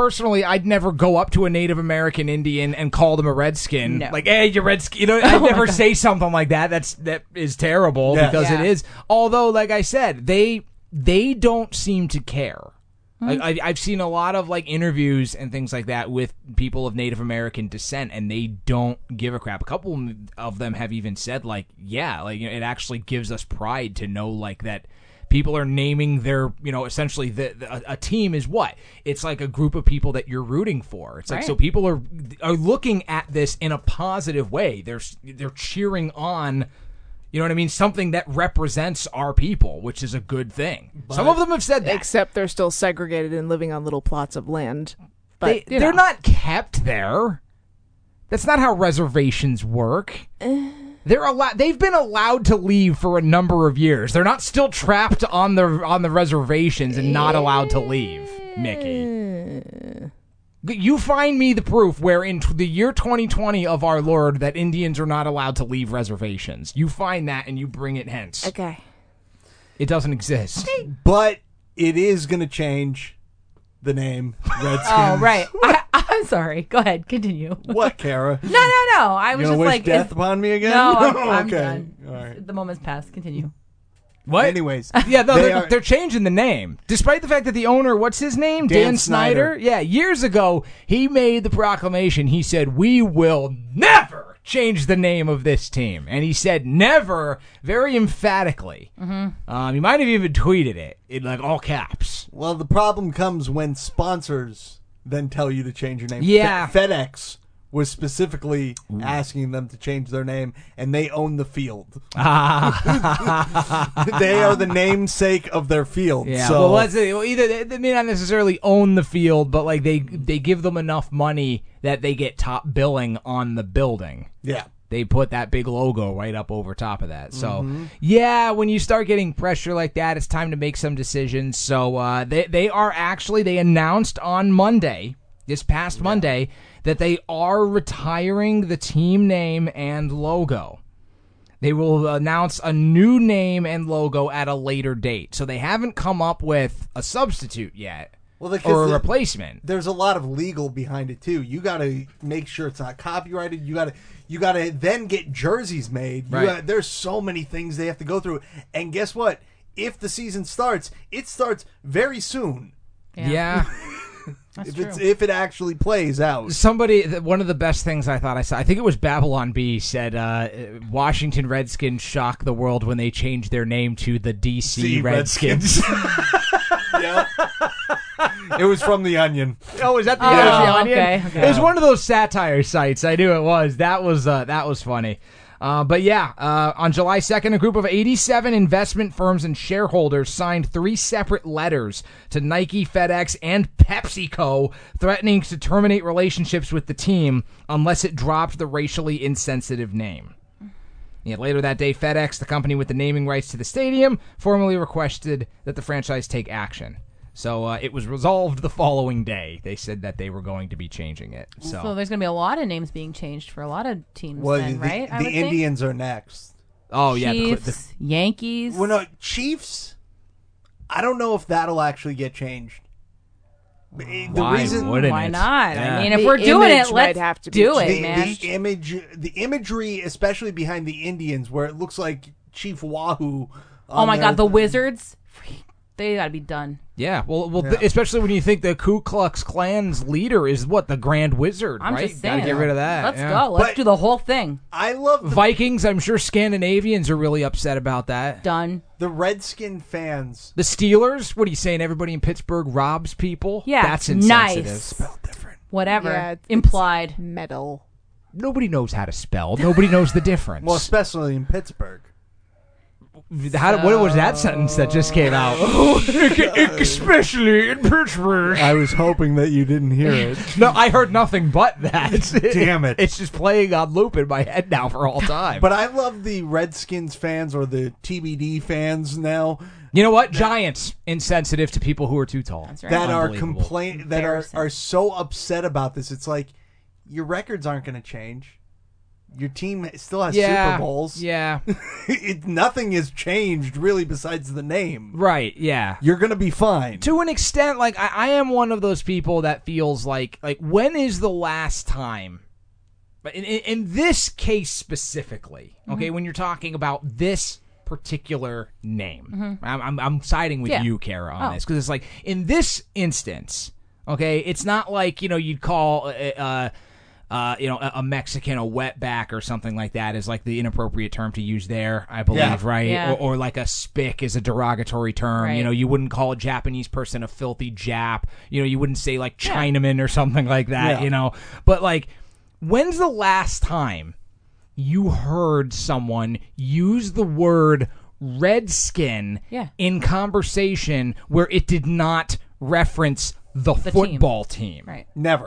I'd never go up to a Native American Indian and call them a redskin. No. Like, hey, you redskin. You know, I'd never say something like that. That is terrible Yeah. because Yeah. it is. Although, like I said, they don't seem to care. I've seen a lot of like interviews and things like that with people of Native American descent, and they don't give a crap. A couple of them have even said, like, yeah, like, you know, it actually gives us pride to know, like, that people are naming their, you know, essentially a team is what? It's like a group of people that you're rooting for. It's like, Right. so people are looking at this in a positive way. They're cheering on. You know what I mean? Something that represents our people, which is a good thing. Some of them have said that. Except they're still segregated and living on little plots of land. But They're not kept there. That's not how reservations work. They've been allowed to leave for a number of years. They're not still trapped on the reservations and not allowed to leave, Mickey. You find me the proof where in the year 2020 of our Lord that Indians are not allowed to leave reservations. You find that and you bring it hence. Okay. It doesn't exist. But it is going to change the name Redskins. Oh, right. I'm sorry. Go ahead. Continue. What, Kara? No. I was You just gonna wish like, death upon me again? No, I'm Okay. done. All right. The moment's passed. Continue. What? Anyways. Yeah, no, they are- they're changing the name. Despite the fact that the owner, what's his name? Dan Snyder. Yeah, years ago, he made the proclamation. He said, we will never change the name of this team. And he said never very emphatically. Mm-hmm. He might have even tweeted it in like all caps. Well, the problem comes when sponsors then tell you to change your name. Yeah. FedEx was specifically asking them to change their name, and they own the field. They are the namesake of their field. Yeah, so either they may not necessarily own the field, but like they give them enough money that they get top billing on the building. yeah. They put that big logo right up over top of that. So, yeah, when you start getting pressure like that, it's time to make some decisions. So they announced on Monday, this past Monday, that they are retiring the team name and logo. They will announce a new name and logo at a later date. So they haven't come up with a substitute yet. Well, or a replacement. There's a lot of legal behind it too. You got to make sure it's not copyrighted. You got to then get jerseys made. Right. There's so many things they have to go through. And guess what? If the season starts, it starts very soon. Yeah. If it actually plays out. One of the best things I thought I saw, I think it was Babylon Bee, said Washington Redskins shocked the world when they changed their name to the DC Redskins. Yeah. It was from The Onion. Oh, is that the Onion? Okay. It was one of those satire sites. I knew it was. That was funny. But yeah, on July 2nd, a group of 87 investment firms and shareholders signed 3 separate letters to Nike, FedEx, and PepsiCo threatening to terminate relationships with the team unless it dropped the racially insensitive name. Yet later that day, FedEx, the company with the naming rights to the stadium, formally requested that the franchise take action. So it was resolved the following day. They said that they were going to be changing it. So there's going to be a lot of names being changed for a lot of teams Well, then, right? I the would think? Indians are next. Oh, yeah. Chiefs, Yankees. Well, no, Chiefs, I don't know if that'll actually get changed. The Why reason, wouldn't Why it? not? Yeah. I mean, if The we're doing image it, might let's have to be do it, changed. man. the imagery, especially behind the Indians, where it looks like Chief Wahoo. Oh my God, the Wizards. They got to be done. Yeah, especially when you think the Ku Klux Klan's leader is the Grand Wizard, I'm right? just saying. Gotta get rid of that. Let's yeah. go. Let's But- do the whole thing. I love the Vikings, I'm sure Scandinavians are really upset about that. Done. Redskin fans. The Steelers, what are you saying? Everybody in Pittsburgh robs people? Yeah, That's insensitive. nice. Spelled different. Whatever. Yeah, it's Implied. metal. Nobody knows how to spell. Nobody knows the difference. Well, especially in Pittsburgh. What was that sentence that just came out? Especially in Pittsburgh. I was hoping that you didn't hear it. No, I heard nothing but that. Damn it. It's just playing on loop in my head now for all time. But I love the Redskins fans or the TBD fans now you know what? Giants insensitive to people who are too tall. That's right. that are Unbelievable. that Embarrassing. are so upset about this. It's like your records aren't going to change. Your team still has Super Bowls. Yeah. Nothing has changed really besides the name. Right, yeah. You're going to be fine. To an extent, like I am one of those people that feels like when is the last time, in this case specifically, okay, when you're talking about this particular name, I'm siding with you, Kara, on this, because it's like in this instance, okay, it's not like you'd call a Mexican a wetback or something like that is like the inappropriate term to use there, I believe, right? Yeah. Or like a spick is a derogatory term. Right. You wouldn't call a Japanese person a filthy Jap. You wouldn't say like Chinaman or something like that, But like, when's the last time you heard someone use the word Redskin in conversation where it did not reference the football team? Right. Never.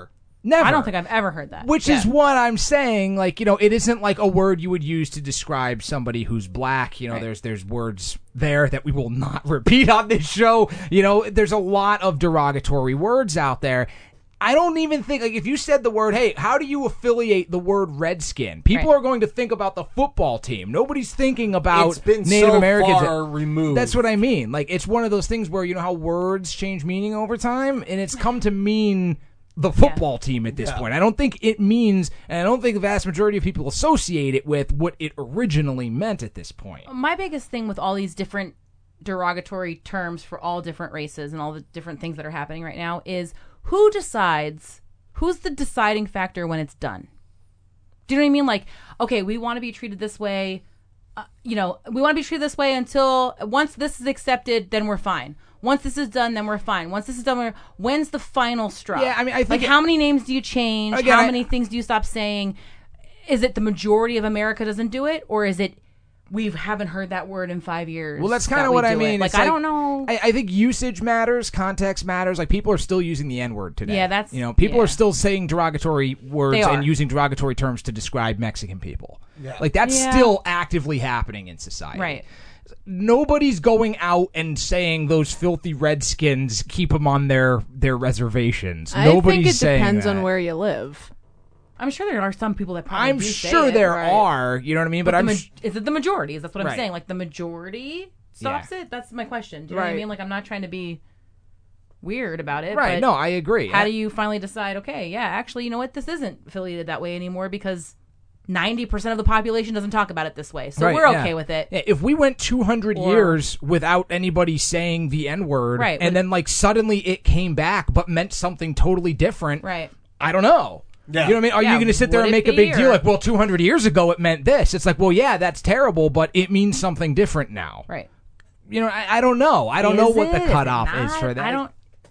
Never. I don't think I've ever heard that. Which is what I'm saying. Like, it isn't like a word you would use to describe somebody who's black. There's words there that we will not repeat on this show. There's a lot of derogatory words out there. I don't even think, like, if you said the word, hey, how do you affiliate the word Redskin? People are going to think about the football team. Nobody's thinking about it's been Native so Americans. far removed. That's what I mean. Like, it's one of those things where, how words change meaning over time, and it's come to mean the football team at this point. I don't think it means, and I don't think the vast majority of people associate it with what it originally meant at this point. My biggest thing with all these different derogatory terms for all different races and all the different things that are happening right now is who decides, who's the deciding factor when it's done? Do you know what I mean? Like, okay, we want to be treated this way, we want to be treated this way until once this is accepted, then we're fine. Once this is done, then we're fine. Once this is done, when's the final straw? Yeah, I mean, I think how many names do you change? Again, how many things do you stop saying? Is it the majority of America doesn't do it, or is it we haven't heard that word in 5 years? Well, that's kind of what I mean. Like, I don't know. I think usage matters, context matters. Like, people are still using the N-word today. Yeah, that's people are still saying derogatory words They are. and using derogatory terms to describe Mexican people. Yeah. Like, that's still actively happening in society. Right. Nobody's going out and saying those filthy Redskins, keep them on their reservations. I Nobody's think it saying depends that. on where you live. I'm sure there are some people that probably I'm do say sure it, there right? are, you know what I mean? But is it the majority? Is that what I'm Right. saying? Like, the majority stops it? That's my question. Do you know what I Right. mean? Like, I'm not trying to be weird about it. Right, but no, I agree. How do you finally decide, okay, yeah, actually, you know what? This isn't affiliated that way anymore because 90% of the population doesn't talk about it this way. So Right, we're yeah. okay with it. Yeah, if we went 200 years without anybody saying the N-word, Right, and then, like, suddenly it came back but meant something totally different, Right. I don't know. Yeah. You know what I mean? Are you going to sit there would and it make a be, big deal or- like, well, 200 years ago it meant this? It's like, well, yeah, that's terrible, but it means something different now. Right. I don't know. I don't know Is what the it? Is it cutoff is not? for that. I don't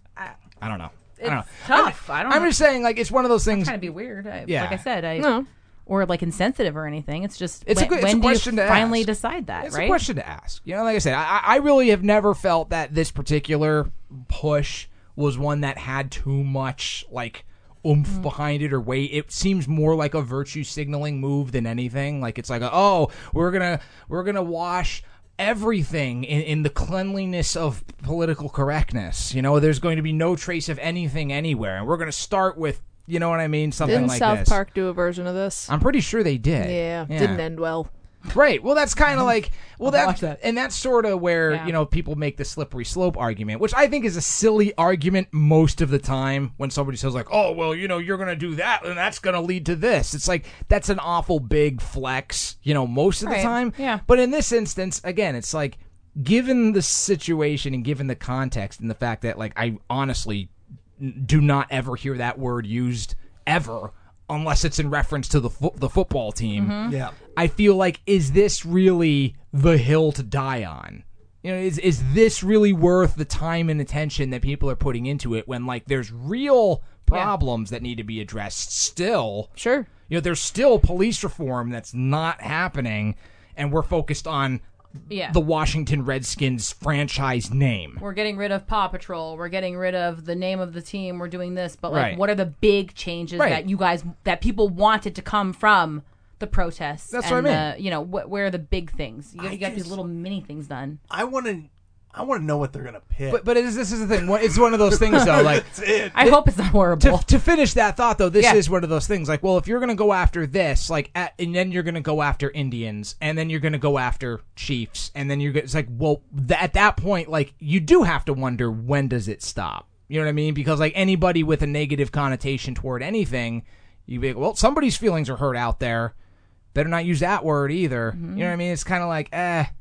know. It's I don't know. tough. I don't know. I'm just saying, like, it's one of those things. Trying to be weird. Yeah. Like I said, No. or like insensitive or anything. It's just It's a when do question you to finally ask. decide that, It's right? a question to ask. Like I said, I really have never felt that this particular push was one that had too much, like, oomph behind it or weight. It seems more like a virtue signaling move than anything. Like, it's like, we're gonna wash everything in the cleanliness of political correctness. There's going to be no trace of anything anywhere, and we're going to start with, you know what I mean, something Didn't like South this. Park do a version of this? I'm pretty sure they did. Yeah, didn't end well. Right. Well, that's kind of like, watch that. and that's sort of where, Yeah. people make the slippery slope argument, which I think is a silly argument most of the time when somebody says like, oh, well, you're going to do that and that's going to lead to this. It's like, that's an awful big flex, most of the Right. time. Yeah. But in this instance, again, it's like, given the situation and given the context and the fact that, like, I honestly do not ever hear that word used ever unless it's in reference to the football team. Mm-hmm. Yeah. I feel like, is this really the hill to die on? Is this really worth the time and attention that people are putting into it when, like, there's real problems that need to be addressed still? Sure. There's still police reform that's not happening, and we're focused on the Washington Redskins franchise name. We're getting rid of Paw Patrol. We're getting rid of the name of the team. We're doing this, but like, Right. what are the big changes Right. that people wanted to come from the protests? That's and what I mean. Where are the big things? You got these little mini things done. I want to know what they're gonna pick. But this is the thing. It's one of those things, though. Like, That's it. I hope it's not horrible. to finish that thought, though, this Yeah. is one of those things. Like, well, if you're going to go after this, like, and then you're going to go after Indians, and then you're going to go after Chiefs, and then it's like, well, at that point, like, you do have to wonder, when does it stop? You know what I mean? Because, like, anybody with a negative connotation toward anything, you'd be like, well, somebody's feelings are hurt out there. Better not use that word either. You know what I mean? It's kind of like,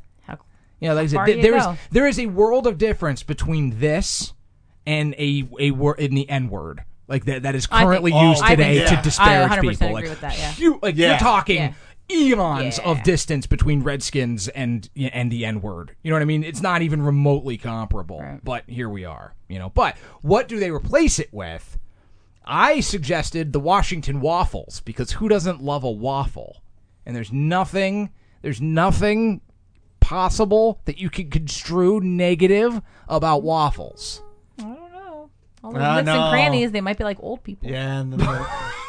like I far said, do you go? there is a world of difference between this and a word in the N word, like that is currently used today to disparage 100% people. agree Like, with that, yeah. You're talking eons Yeah. of distance between Redskins and the N word. You know what I mean? It's not even remotely comparable. Right. But here we are. But what do they replace it with? I suggested the Washington Waffles, because who doesn't love a waffle? And there's nothing possible that you can construe negative about waffles. I don't know. All those nooks no. and crannies, they might be like old people. Yeah, and then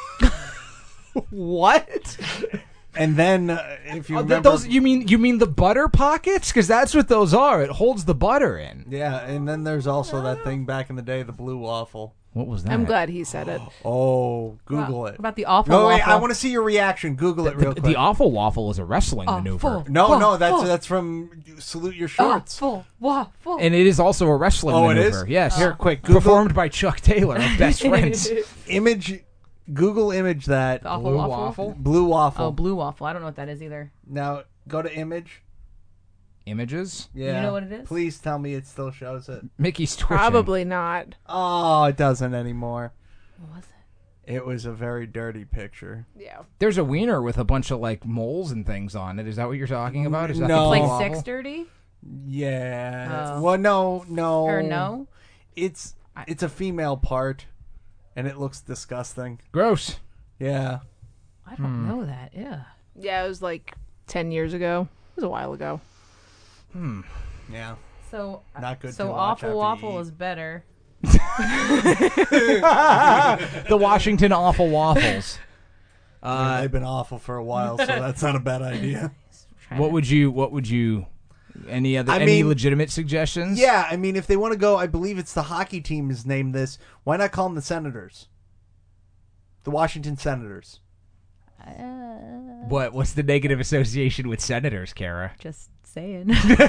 What? and then if you remember, Those you mean the butter pockets? Because that's what those are. It holds the butter in. yeah, and then there's also that thing back in the day, the blue waffle. What was that? I'm glad he said it. Oh, Google it. What about the awful Oh wait, waffle? I want to see your reaction. Google it real quick. The awful waffle is a wrestling maneuver, No, that's from Salute Your Shorts. Awful waffle. and it is also a wrestling Oh, it maneuver. is? Yes, Here, quick, Google- performed by Chuck Taylor of Best Friends. Google image that The awful waffle? blue waffle. Oh, blue waffle. I don't know what that is either. Now go to image. Images. Yeah. You know what it is? Please tell me it still shows it. Mickey's twitching. Probably not. Oh, it doesn't anymore. What was it? It was a very dirty picture. Yeah. There's a wiener with a bunch of like moles and things on it. Is that what you're talking about? Is that No. the Like waffle? sex dirty? Yeah. Oh. Well, no. Or no? It's a female part, and it looks disgusting. Gross. Yeah. I don't know that. Yeah. Yeah, it was like 10 years ago. It was a while ago. Yeah. So Not good So to watch awful after waffle you eat. is better. The Washington Awful Waffles. They've been awful for a while, so that's not a bad idea. What would you? Any legitimate suggestions? Yeah, I mean, if they want to go, I believe it's the hockey team is named this. Why not call them the Senators? The Washington Senators. What's the negative association with senators, Kara? Just saying.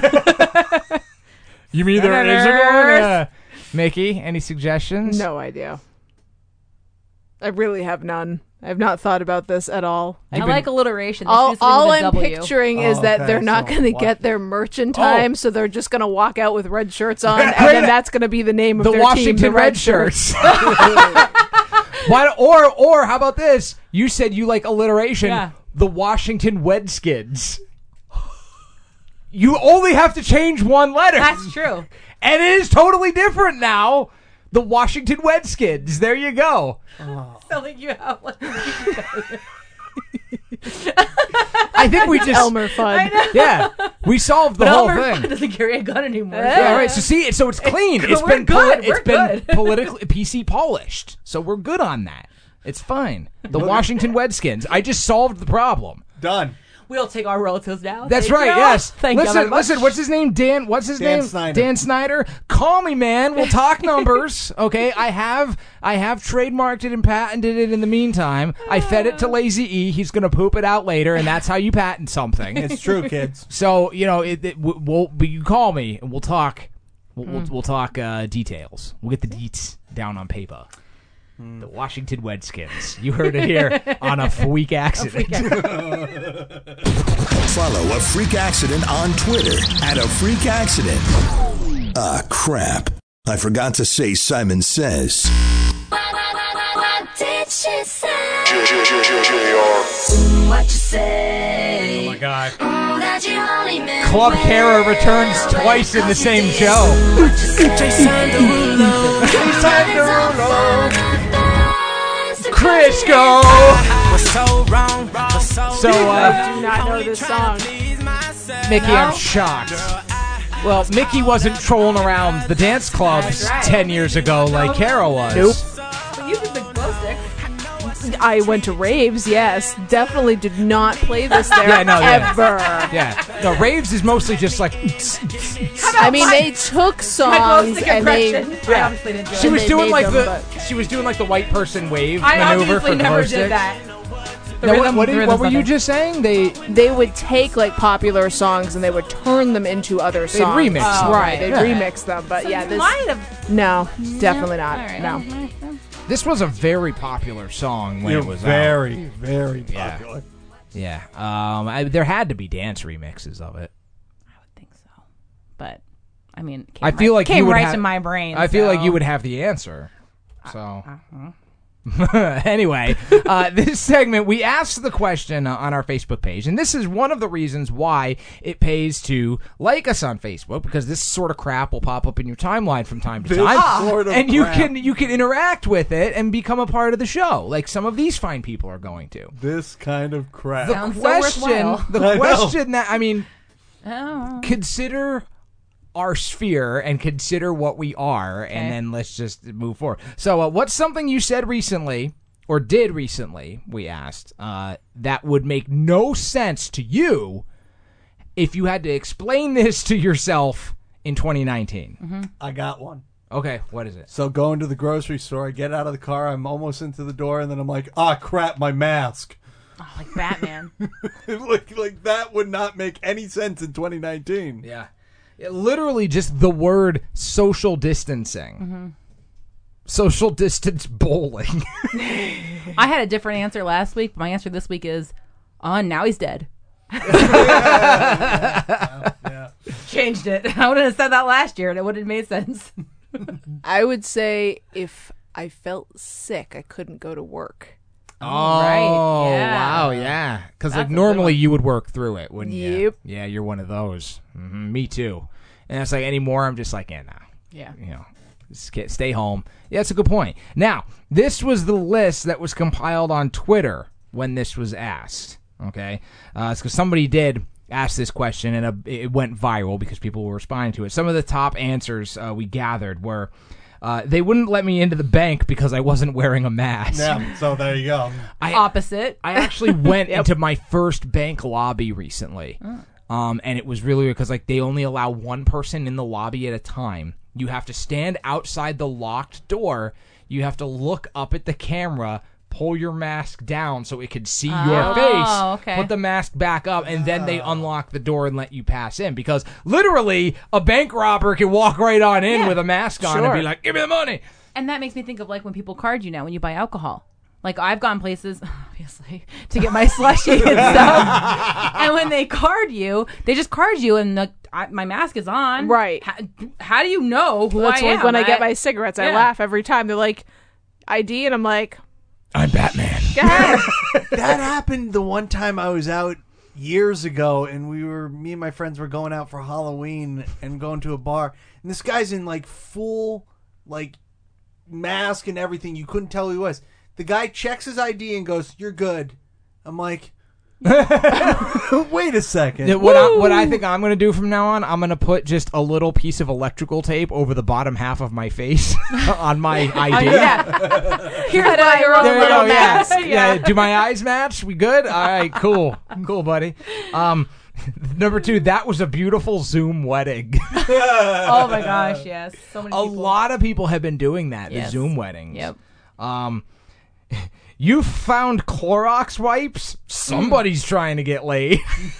You mean there isn't one? Mickey, any suggestions? No idea. I really have none. I have not thought about this at all. I like alliteration. This All used to begin with a I'm W. picturing is that they're not going to get their merch in time, so they're just going to walk out with red shirts on, and then that's going to be the name of The their Washington team, the Red Shirts. Why? Or how about this? You said you like alliteration. Yeah. The Washington Wedskins. You only have to change one letter. That's true. And it is totally different now. The Washington Wedskins. There you go. Something you have. I think we just Elmer Fudd. Yeah, we solved the But whole Elmer thing. Fudd doesn't carry a gun anymore. Yeah, right. So see, so it's clean. It's We're been good. We're it's been good. politically PC polished. So we're good on that. It's fine. The Washington Redskins. I just solved the problem. Done. We'll take our relatives now. That's Thank right. you. Yes. Thank you very much. Listen. What's his name? Dan. What's his Dan name? Snyder. Dan Snyder. Call me, man. We'll talk numbers. Okay. I have trademarked it and patented it. In the meantime, I fed it to Lazy E. He's gonna poop it out later, and that's how you patent something. It's true, kids. So you know, you call me and we'll talk. We'll talk details. We'll get the deets down on paper. The Washington Redskins. You heard it here on A Freak Accident. Follow A Freak Accident on Twitter at A Freak Accident. Ah, crap. I forgot to say Simon Says. What did she say? What you say? Oh my God. That you only meant Club Kara returns twice in the same show. Crisco. So, I do not know this song. Mickey, I'm shocked. Well, Mickey wasn't trolling around the dance clubs That's right. 10 years ago like Kara was. Nope. But you've been glow stick. I went to raves, yes. Definitely did not play this there Yeah. ever. Yeah. No, raves is mostly just like. I mean, they took My glow songs stick and they... impression. I obviously didn't do She it. was they doing made like them, she was doing like the white person wave I maneuver obviously for never glow did stick. that. The Now, rhythm- what the were rhythm's you not just saying? They would take like popular songs and they would turn them into other songs. remix them. Right, they'd Yeah. remix them. But So yeah, you this... might have. No, definitely not. All right. No. This was a very popular song when it was very, very Yeah. popular. out. Yeah. There had to be dance remixes of it. I would think so, but I mean, it I came feel right, like came you would right have, to my brain. I feel like so- you would have the answer. So. Anyway, this segment, we asked the question on our Facebook page, and this is one of the reasons why it pays to like us on Facebook, because this sort of crap will pop up in your timeline from time to This time, sort of and crap. you can interact with it and become a part of the show, like some of these fine people are going to. This kind of crap. Sounds so worthwhile. The I know. question that, I mean, Oh. consider our sphere and consider what we are, and then let's just move forward. So, what's something you said recently, or did recently, we asked, that would make no sense to you if you had to explain this to yourself in 2019? I got one. Okay, what is it? So going to the grocery store, I get out of the car, I'm almost into the door, and then I'm like, ah, crap, my mask. Oh, like Batman. like that would not make any sense in 2019. Yeah. Literally just the word social distancing. Social distance bowling. I had a different answer last week. My answer this week is, now he's dead. Yeah. Changed it. I would have said that last year and it would have made sense. I would say if I felt sick, I couldn't go to work. Oh, right. Yeah. Wow, yeah. Because That's a good normally one. you would work through it, wouldn't you? Yep. Yeah, you're one of those. Me too. And it's like anymore, I'm just like, nah. Yeah. Stay home. Yeah, that's a good point. Now, this was the list that was compiled on Twitter when this was asked. Okay? It's because somebody did ask this question, and it went viral because people were responding to it. Some of the top answers we gathered were, they wouldn't let me into the bank because I wasn't wearing a mask. Yeah, so there you go. Opposite. I actually went into my first bank lobby recently. And it was really weird because they only allow one person in the lobby at a time. You have to stand outside the locked door. You have to look up at the camera, pull your mask down so it could see your face, okay. put the mask back up, and then they unlock the door and let you pass in. Because literally, a bank robber can walk right on in with a mask on and be like, give me the money. And that makes me think of when people card you now when you buy alcohol. I've gone places, obviously, to get my slushie and stuff. And when they card you, they just card you and my mask is on. Right. How do you know who That's I am? like when I get my cigarettes, I Yeah. laugh every time. They're like, ID, and I'm like, I'm Batman. go ahead. That happened the one time I was out years ago, and me and my friends were going out for Halloween and going to a bar, and this guy's in full mask and everything. You couldn't tell who he was. The guy checks his ID and goes, "You're good." I'm like, wait a second. What I think I'm going to do from now on, I'm going to put just a little piece of electrical tape over the bottom half of my face on my ID. Here's why you're There you little go, mask. yeah. Do my eyes match? We good? All right, cool. Cool, buddy. Number 2, that was a beautiful Zoom wedding. Oh my gosh, yes. So many A people. lot of people have been doing that, Yes. the Zoom weddings. Yep. You found Clorox wipes? Somebody's trying to get laid.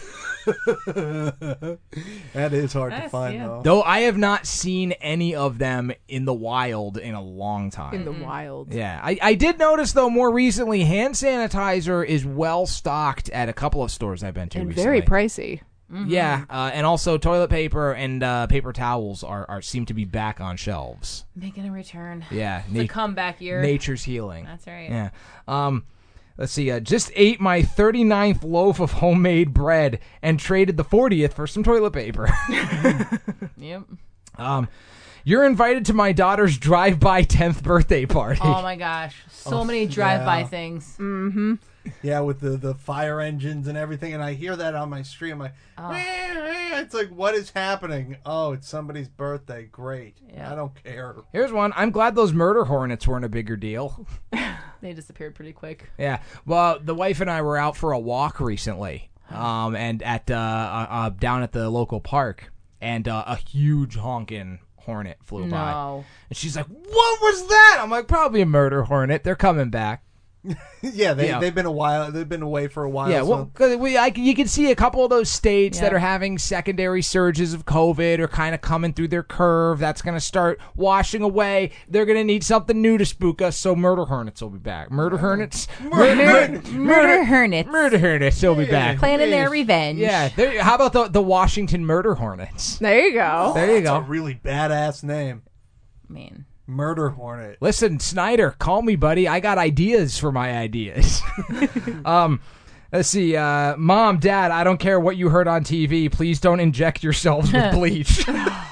That is hard to Yes, find, yeah. though. Though I have not seen any of them in the wild in a long time. In the wild. Yeah, I did notice, though, more recently, hand sanitizer is well stocked at a couple of stores I've been to And recently. very pricey. Yeah, and also toilet paper and paper towels are seem to be back on shelves. Making a return. Yeah, It's a comeback year. nature's healing. That's right. Yeah. Let's see. Just ate my 39th loaf of homemade bread and traded the 40th for some toilet paper. Yep. You're invited to my daughter's drive-by 10th birthday party. Oh my gosh. So many drive-by things. Mm-hmm. Yeah, with the fire engines and everything, and I hear that on my street. I'm like, it's like, what is happening? Oh, it's somebody's birthday. Great. Yeah. I don't care. Here's one. I'm glad those murder hornets weren't a bigger deal. They disappeared pretty quick. Yeah. Well, the wife and I were out for a walk recently, and at down at the local park, and a huge honking hornet flew by. No. And she's like, "What was that?" I'm like, "Probably a murder hornet. They're coming back." Yeah, they've been a while. They've been away for a while. Yeah, well, so. 'cause you can see a couple of those states that Yeah. are having secondary surges of COVID or kind of coming through their curve. That's going to start washing away. They're going to need something new to spook us, so murder hornets will be back. Murder hornets? Murder hornets. Murder hornets will be back. Planning their revenge. Yeah, how about the Washington Murder Hornets? There you go. There you That's a go. really badass name. Man. Murder Hornet. Listen, Snyder, call me, buddy. I got ideas for my ideas. Let's see. Mom, Dad, I don't care what you heard on TV. Please don't inject yourselves with bleach.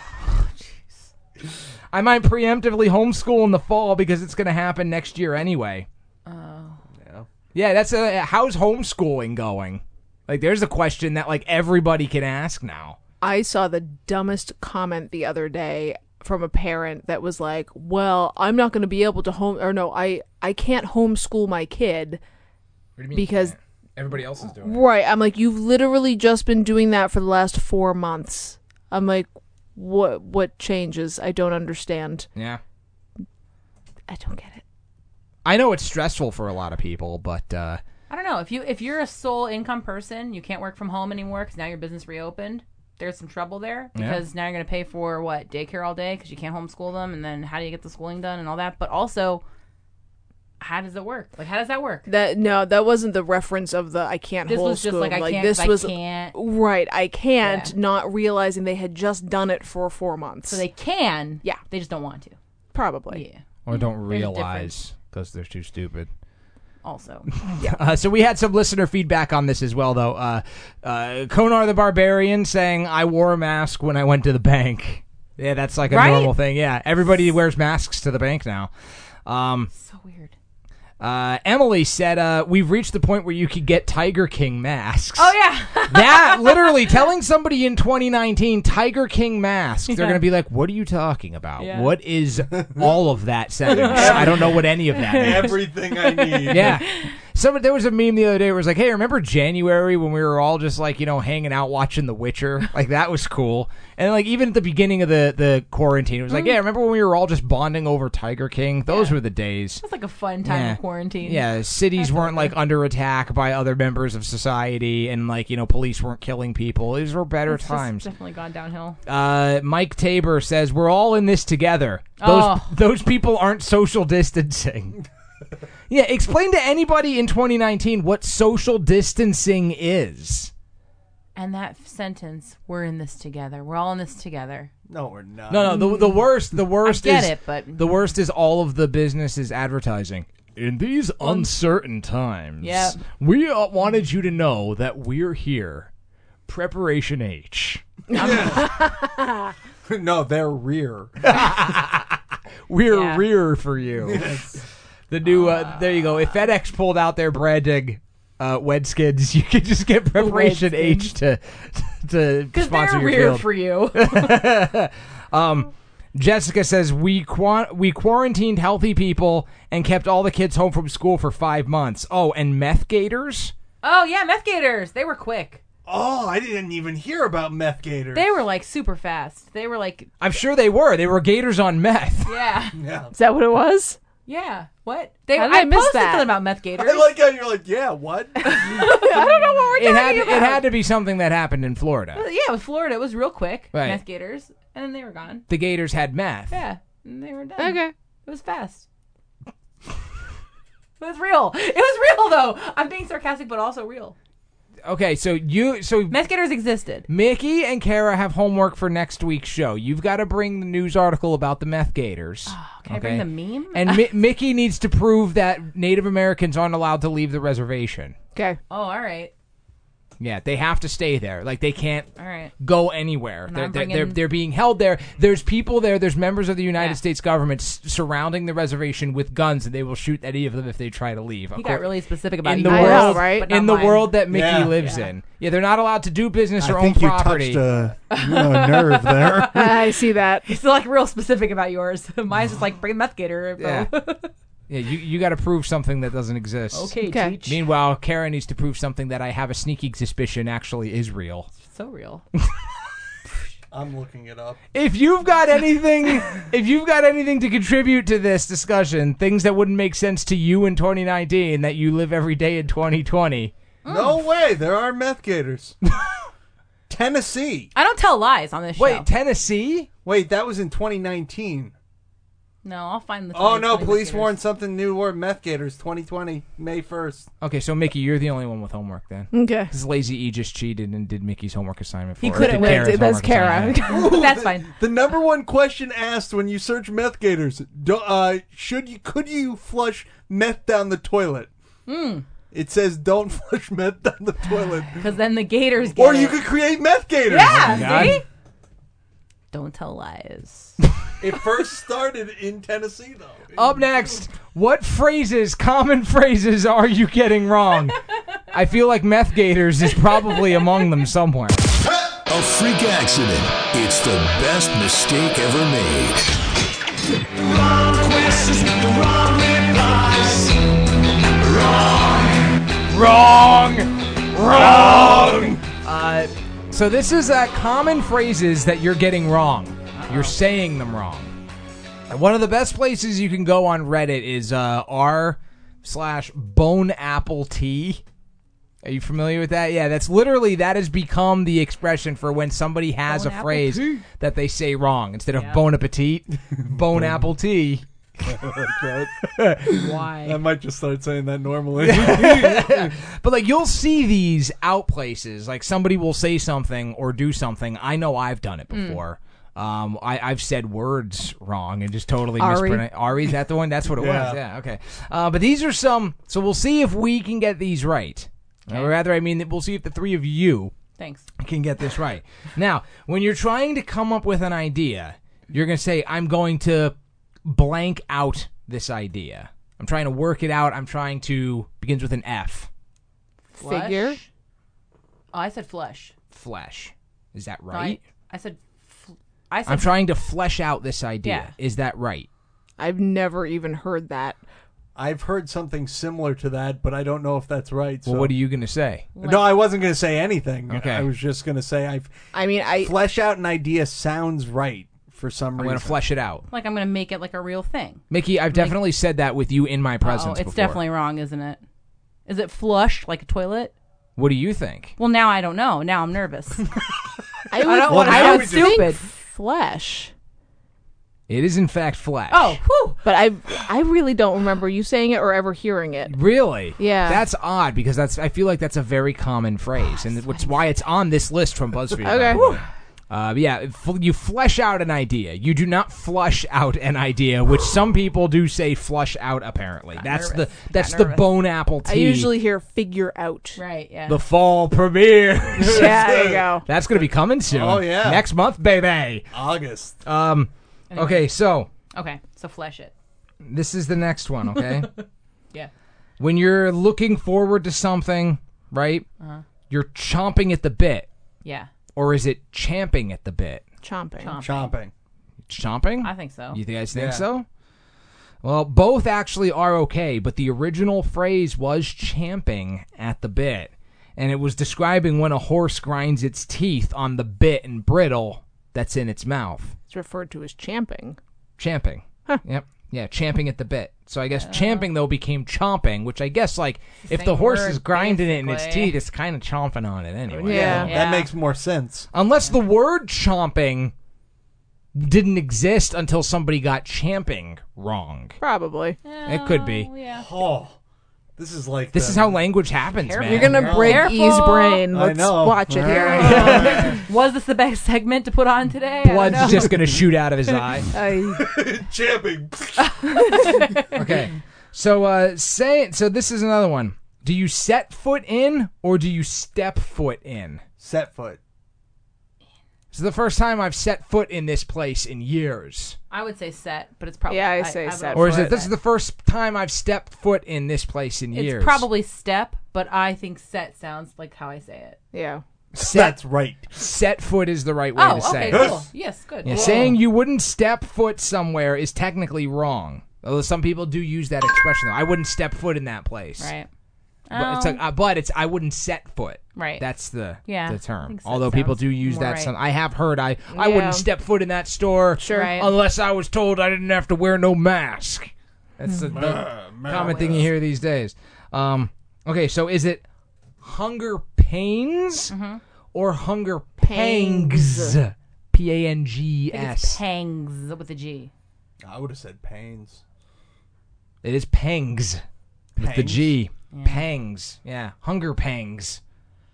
I might preemptively homeschool in the fall because it's going to happen next year anyway. Yeah, that's how's homeschooling going? There's a question that everybody can ask now. I saw the dumbest comment the other day from a parent that was like, well, I'm not going to be able to I can't homeschool my kid What do you mean because everybody else is doing it? Right. I'm like, you've literally just been doing that for the last 4 months. I'm like, what changes? I don't understand. Yeah. I don't get it. I know it's stressful for a lot of people, but I don't know. If you're a sole income person, you can't work from home anymore because now your business reopened. There's some trouble there because now you're going to pay for daycare all day because you can't homeschool them, and then how do you get the schooling done and all that? But also, how does it work? Like, how does that work? That wasn't the reference of the I can't homeschool. This was just like I can't. This was I can't. Right. I can't. Not realizing they had just done it for 4 months. So they can. Yeah. They just don't want to. Probably. Yeah. or don't There's a realize because they're too stupid. Also, so we had some listener feedback on this as well, though. Konar the Barbarian saying, I wore a mask when I went to the bank. Yeah, that's like a normal thing. Yeah, everybody wears masks to the bank now. So weird. Emily said, we've reached the point where you could get Tiger King masks. Oh, yeah. That, literally, telling somebody in 2019, Tiger King masks, they're going to be like, what are you talking about? Yeah. What is all of that sentence? I don't know what any of that is. Everything I need. Yeah. There was a meme the other day where it was like, hey, remember January when we were all just like, hanging out watching The Witcher? Like, that was cool. And like, even at the beginning of the quarantine, it was like, yeah, remember when we were all just bonding over Tiger King? Those were the days. It was like a fun time of quarantine. Yeah, cities weren't like under attack by other members of society, and like, police weren't killing people. These were better times. It's definitely gone downhill. Mike Tabor says, we're all in this together. Those people aren't social distancing. Yeah, explain to anybody in 2019 what social distancing is. And that sentence, we're in this together. We're all in this together. No, we're not. No, the worst I get it, but the worst is all of the businesses advertising. In these uncertain times, we wanted you to know that we're here. Preparation H. No, they're rear. We're rear for you. Yes. The new, there you go. If FedEx pulled out their branding, Wedskins, you could just get Preparation H to sponsor your rear field. for you. Jessica says, we quarantined healthy people and kept all the kids home from school for 5 months. Oh, and meth gators? Oh, yeah, meth gators. They were quick. Oh, I didn't even hear about meth gators. They were like super fast. They were like... I'm sure they were. They were gators on meth. Yeah. Is that what it was? Yeah. What? How did I miss posted that? something about meth gators. I like how you're like, yeah, what? I don't know what we're talking about. It had to be something that happened in Florida. Yeah, with Florida, it was real quick. Right. Meth gators. And then they were gone. The gators had meth. Yeah. And they were done. Okay. It was fast. It was real. It was real, though. I'm being sarcastic, but also real. Okay, so meth gators existed. Mickey and Kara have homework for next week's show. You've got to bring the news article about the meth gators. Oh, can I bring the meme? And Mickey needs to prove that Native Americans aren't allowed to leave the reservation. Okay. Oh, all right. Yeah, they have to stay there. Like, they can't go anywhere. They're being held there. There's people there. There's members of the United States government surrounding the reservation with guns, and they will shoot any of them if they try to leave. He got really specific about in the world, right? In the world that Mickey lives in. Yeah, they're not allowed to do business or own property. You touched a nerve there. I see that. He's like real specific about yours. Mine's just like bring a meth gator. Yeah. Yeah, you got to prove something that doesn't exist. Okay, Teach. Meanwhile, Kara needs to prove something that I have a sneaking suspicion actually is real. So real. I'm looking it up. If you've got anything to contribute to this discussion, things that wouldn't make sense to you in 2019 that you live every day in 2020. No way, there are meth gators. Tennessee. I don't tell lies on this show. Wait, Tennessee? Wait, that was in 2019. No, I'll find the. Oh no! Police warned something new. Word meth gators 2020 May 1st. Okay, so Mickey, you're the only one with homework then. Okay. Because Lazy E just cheated and did Mickey's homework assignment for He couldn't win. That's Kara. That's fine. The number one question asked when you search meth gators: could you flush meth down the toilet? It says don't flush meth down the toilet because then the gators get or you could create meth gators. Yeah, see? Don't tell lies. It first started in Tennessee, though. Up next, what common phrases are you getting wrong? I feel like meth gators is probably among them somewhere. A freak accident. It's the best mistake ever made. Wrong questions with the wrong replies. Wrong. So this is common phrases that you're getting wrong. You're saying them wrong. And one of the best places you can go on Reddit is r/boneapplet. Are you familiar with that? Yeah, that has become the expression for when somebody has a phrase that they say wrong. Instead of bon appetit, bone apple tea. Why? I might just start saying that normally. But like you'll see these out places. Like somebody will say something or do something. I know I've done it before. I've said words wrong and just totally mispronounced. Ari, is that the one? That's what it was. Yeah, okay. But these are some. So we'll see if we can get these right. Okay. Or rather, I mean, we'll see if the three of you can get this right. Now, when you're trying to come up with an idea, you're going to say, I'm going to blank out this idea. I'm trying to work it out. I'm trying to... Begins with an F. Figure? Oh, I said flesh. Flesh. Is that right? I said... I'm trying to flesh out this idea. Yeah. Is that right? I've never even heard that. I've heard something similar to that, but I don't know if that's right. Well, what are you going to say? No, I wasn't going to say anything. Okay. I was just going to say I flesh out an idea sounds right for some reason. I'm going to flesh it out. Like I'm going to make it like a real thing. Mickey, I've definitely said that with you in my presence it's before. definitely wrong, isn't it? Is it flush like a toilet? What do you think? Well, now I don't know. Now I'm nervous. I don't want to sound stupid. Flesh. It is in fact flesh. Oh, whew. But I really don't remember you saying it or ever hearing it. Really? Yeah. That's odd because I feel like that's a very common phrase, and which is why it's on this list from BuzzFeed. Okay. You flesh out an idea. You do not flush out an idea, which some people do say flush out. Apparently, that's the bone apple tea. I usually hear figure out. Right. Yeah. The fall premiere. Yeah, there you go. That's going to be coming soon. Oh yeah, next month, baby. August. Anyway. Okay, so flesh it. This is the next one. Okay. Yeah. When you're looking forward to something, right? You're chomping at the bit. Yeah. Or is it champing at the bit? Chomping. Chomping? I think so. You guys think so? Well, both actually are okay, but the original phrase was champing at the bit. And it was describing when a horse grinds its teeth on the bit and brittle that's in its mouth. It's referred to as champing. Champing. Huh. Yep. Yeah, champing at the bit. So I guess champing, though, became chomping, which I guess, like, if the horse is grinding it in its teeth, it's kind of chomping on it anyway. Yeah. That makes more sense. Unless the word chomping didn't exist until somebody got champing wrong. Probably. It could be. Yeah. Oh, this is like This is how language happens, man. You're going to break E's brain. I Let's know. watch it here. Was this the best segment to put on today? Blood's just going to shoot out of his eye. champing. Okay. So so this is another one. Do you set foot in or do you step foot in? Set foot. This is the first time I've set foot in this place in years. I would say set, but it's probably... Yeah, I say set. Or is it, this is the first time I've stepped foot in this place in years? It's probably step, but I think set sounds like how I say it. Yeah. That's right. Set foot is the right way to say it. Oh, okay, cool. Yes, good. Yeah, saying you wouldn't step foot somewhere is technically wrong. Although some people do use that expression, though. I wouldn't step foot in that place. Right. But it's like, I wouldn't set foot. Right. That's the I term. think set Although people sounds do use more that. right. Some, I have heard I wouldn't step foot in that store Right. unless I was told I didn't have to wear no mask. That's the common thing you hear these days. Okay, so is it hunger pains or hunger pangs? P-A-N-G-S. I think it's pangs with a G. I would have said pains. It is pangs with the Pangs? G. Yeah. Pangs. Yeah. Hunger pangs.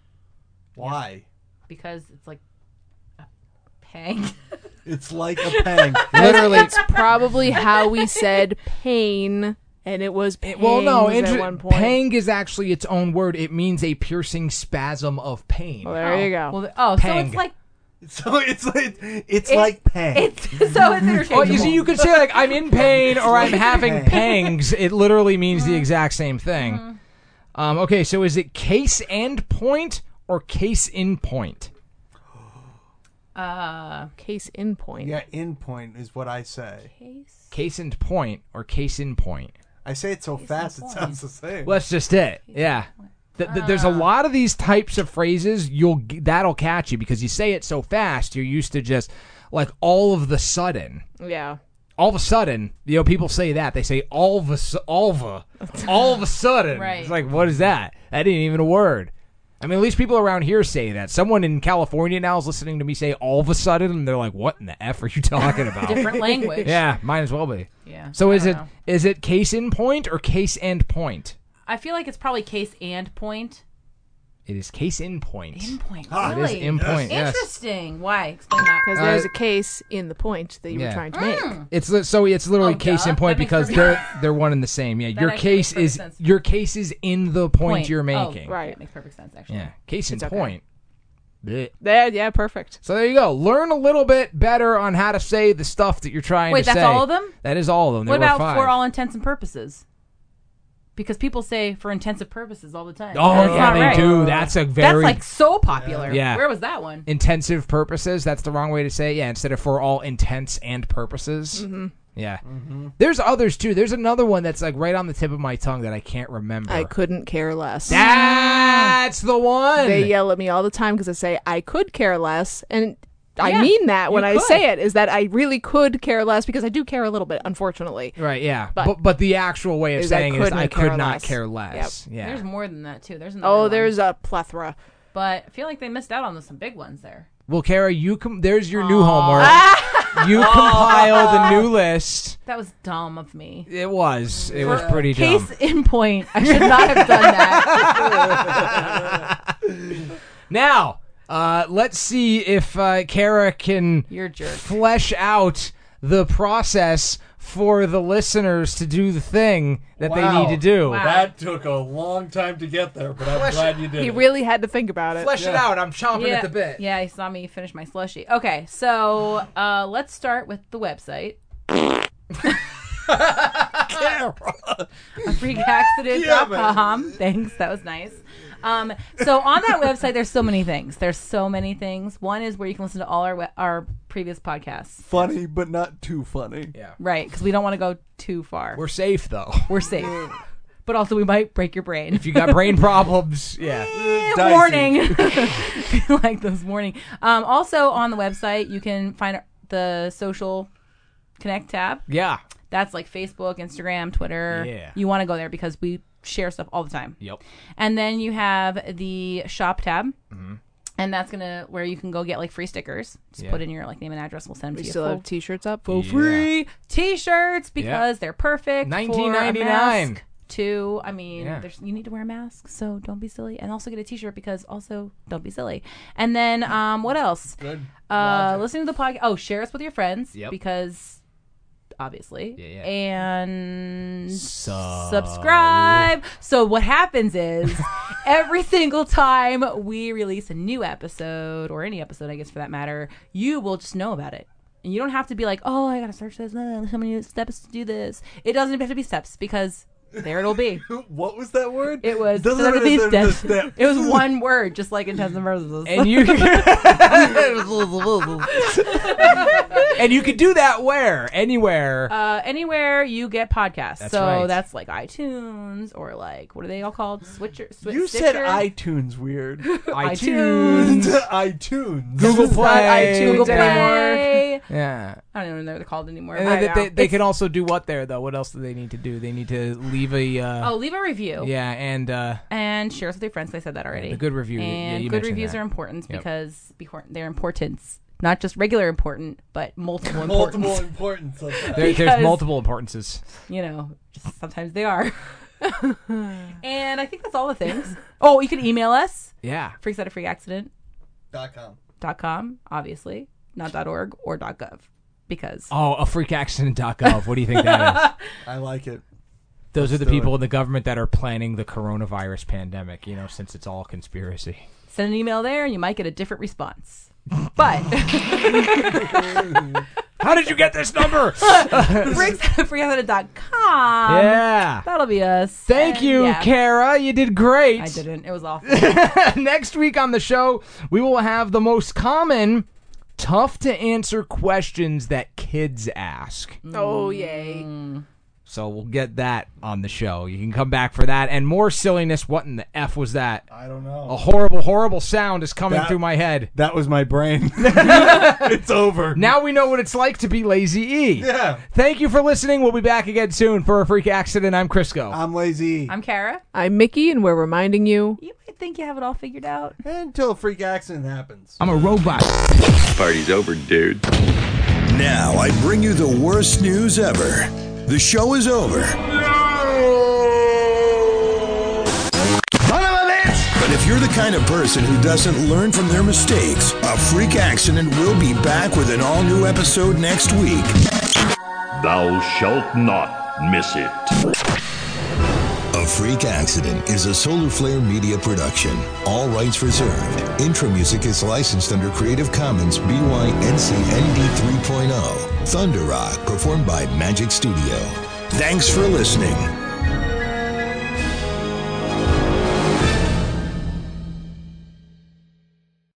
Why? Because it's like a pang. It's like a pang. Literally. It's probably how we said pain, and it was pangs at one point. Pang is actually its own word. It means a piercing spasm of pain. Well, there you go. Well, so Pang. it's like... So it's like pang. So it's interchangeable. Oh, you see, you could say like I'm in pain or I'm having pangs. It literally means the exact same thing. Okay, so is it case and point or case in point? Case in point. Yeah, in point is what I say. Case in point or case in point. I say it so fast it sounds the same. Well, that's just it. Yeah. There's a lot of these types of phrases that'll catch you because you say it so fast. You're used to just like all of the sudden. Yeah. All of a sudden, people say that. They say all of a sudden. Right. It's like, what is that? That ain't even a word. I mean, at least people around here say that. Someone in California now is listening to me say all of a sudden, and they're like, what in the F are you talking about? Different language. Yeah, might as well be. Yeah. So I is don't it case in point or case and point? I feel like it's probably case and point. It is case in point. In point. It Really? is in point, yes. Interesting. Why? Explain that. Because there's a case in the point that you were trying to make. It's literally case in point because they're one and the same. Yeah, That your actually makes case perfect sense. your case is in the point you're making. Oh, right. That makes perfect sense, actually. Yeah, case in It's okay. point. Blech. Yeah, perfect. So there you go. Learn a little bit better on how to say the stuff that you're trying Wait, to say. that's all of them? That is all of them. What There were about 5. for all intents and purposes? Because people say for intensive purposes all the time. Oh, That's yeah, not they right. do. That's a very... That's like so popular. Yeah. Where was that one? Intensive purposes. That's the wrong way to say it. Yeah, instead of for all intents and purposes. Mm-hmm. Yeah. There's others, too. There's another one that's like right on the tip of my tongue that I can't remember. I couldn't care less. That's the one. They yell at me all the time because I say I could care less, and I Yeah, mean that when you I could. say it is that I really could care less because I do care a little bit, unfortunately. Right, yeah. But- But the actual way of is I saying it is couldn't I care could not less. care less. Yeah. There's more than that, too. There's another Oh, one. there's a plethora. But I feel like they missed out on some big ones there. Well, Kara, there's your new homework. You compile the new list. That was dumb of me. It was. It was pretty dumb. Case in point. I should not have done that. Now, let's see if Kara can You're a jerk. flesh out the process for the listeners to do the thing that they need to do. Wow. That took a long time to get there, but I'm glad you did He it. really had to think about it. Flesh it out. I'm chomping at the bit. Yeah, he saw me finish my slushie. Okay, so let's start with the website. freakaccident.com. Thanks, that was nice. So on that website, there's so many things. There's so many things. One is where you can listen to all our previous podcasts. Funny, but not too funny. Yeah. Right, because we don't want to go too far. We're safe, though. We're safe. But also, we might break your brain. If you got brain problems, yeah. Dicey. Warning. Feel like those warning. Also, on the website, you can find the social connect tab. Yeah. That's like Facebook, Instagram, Twitter. Yeah. You want to go there because we share stuff all the time. Yep. And then you have the shop tab. And that's where you can go get like free stickers. Just put in your like name and address. We'll send them We to you still for have t-shirts up. for free. T-shirts because they're perfect. $19.99. For a mask too. I mean, Yeah. you need to wear a mask, so don't be silly. And also get a T-shirt because also don't be silly. And then what else? Good. Listening to the podcast. Oh, share us with your friends Yep. because obviously. Yeah. And subscribe. So what happens is every single time we release a new episode or any episode, I guess for that matter, you will just know about it. And you don't have to be like, oh, I got to search this. How many steps to do this? It doesn't even have to be steps because there it'll be. What was that word? It was Steps. it was one word, just like Intense and Versus. And you and you could do that where? Anywhere. Anywhere you get podcasts. That's so right. that's like iTunes or like, what are they all called? You said iTunes weird. iTunes. iTunes. Google It's not Play. iTunes Google anymore. Play. Yeah. I don't even know what they're called anymore. And I then know. they can also do what there, though? What else do they need to do? They need to leave a... leave a review. yeah, and share us with your friends. I said that already. the good review. And you good mentioned reviews that. are important Yep. because they're important. Not just regular important, but multiple importance. Multiple importance of that. There's because- multiple importances. You know, just sometimes they are. And I think that's all the things. Oh, you can email us. Yeah. freaksatafreakaccident.com, obviously. Not .org or .gov. Because... Oh, a freakaccident.gov. What do you think that is? I like it. Those are the do people it. in the government that are planning the coronavirus pandemic, since it's all conspiracy. Send an email there and you might get a different response. But How did you get this number? freaksatafreakaccident.com. Yeah. That'll be us. Thank And, you, yeah. Kara. You did great. I didn't. It was awful. Next week on the show, we will have the most common tough to answer questions that kids ask. Oh, yay. So we'll get that on the show. You can come back for that and more silliness. What in the F was that? I don't know. A horrible, horrible sound is coming through my head. That was my brain. It's over. Now we know what it's like to be Lazy E. Yeah. Thank you for listening. We'll be back again soon for a Freak Accident. I'm Crisco. I'm Lazy E. I'm Kara. I'm Mickey, and we're reminding you. You might think you have it all figured out. Until a freak accident happens. I'm a robot. Party's over, dude. Now I bring you the worst news ever. The show is over. Son of a bitch! But if you're the kind of person who doesn't learn from their mistakes, a freak accident will be back with an all-new episode next week. Thou shalt not miss it. A Freak Accident is a Solar Flare Media production. All rights reserved. Intro music is licensed under Creative Commons BY-NC-ND 3.0. Thunder Rock, performed by Magic Studio. Thanks for listening.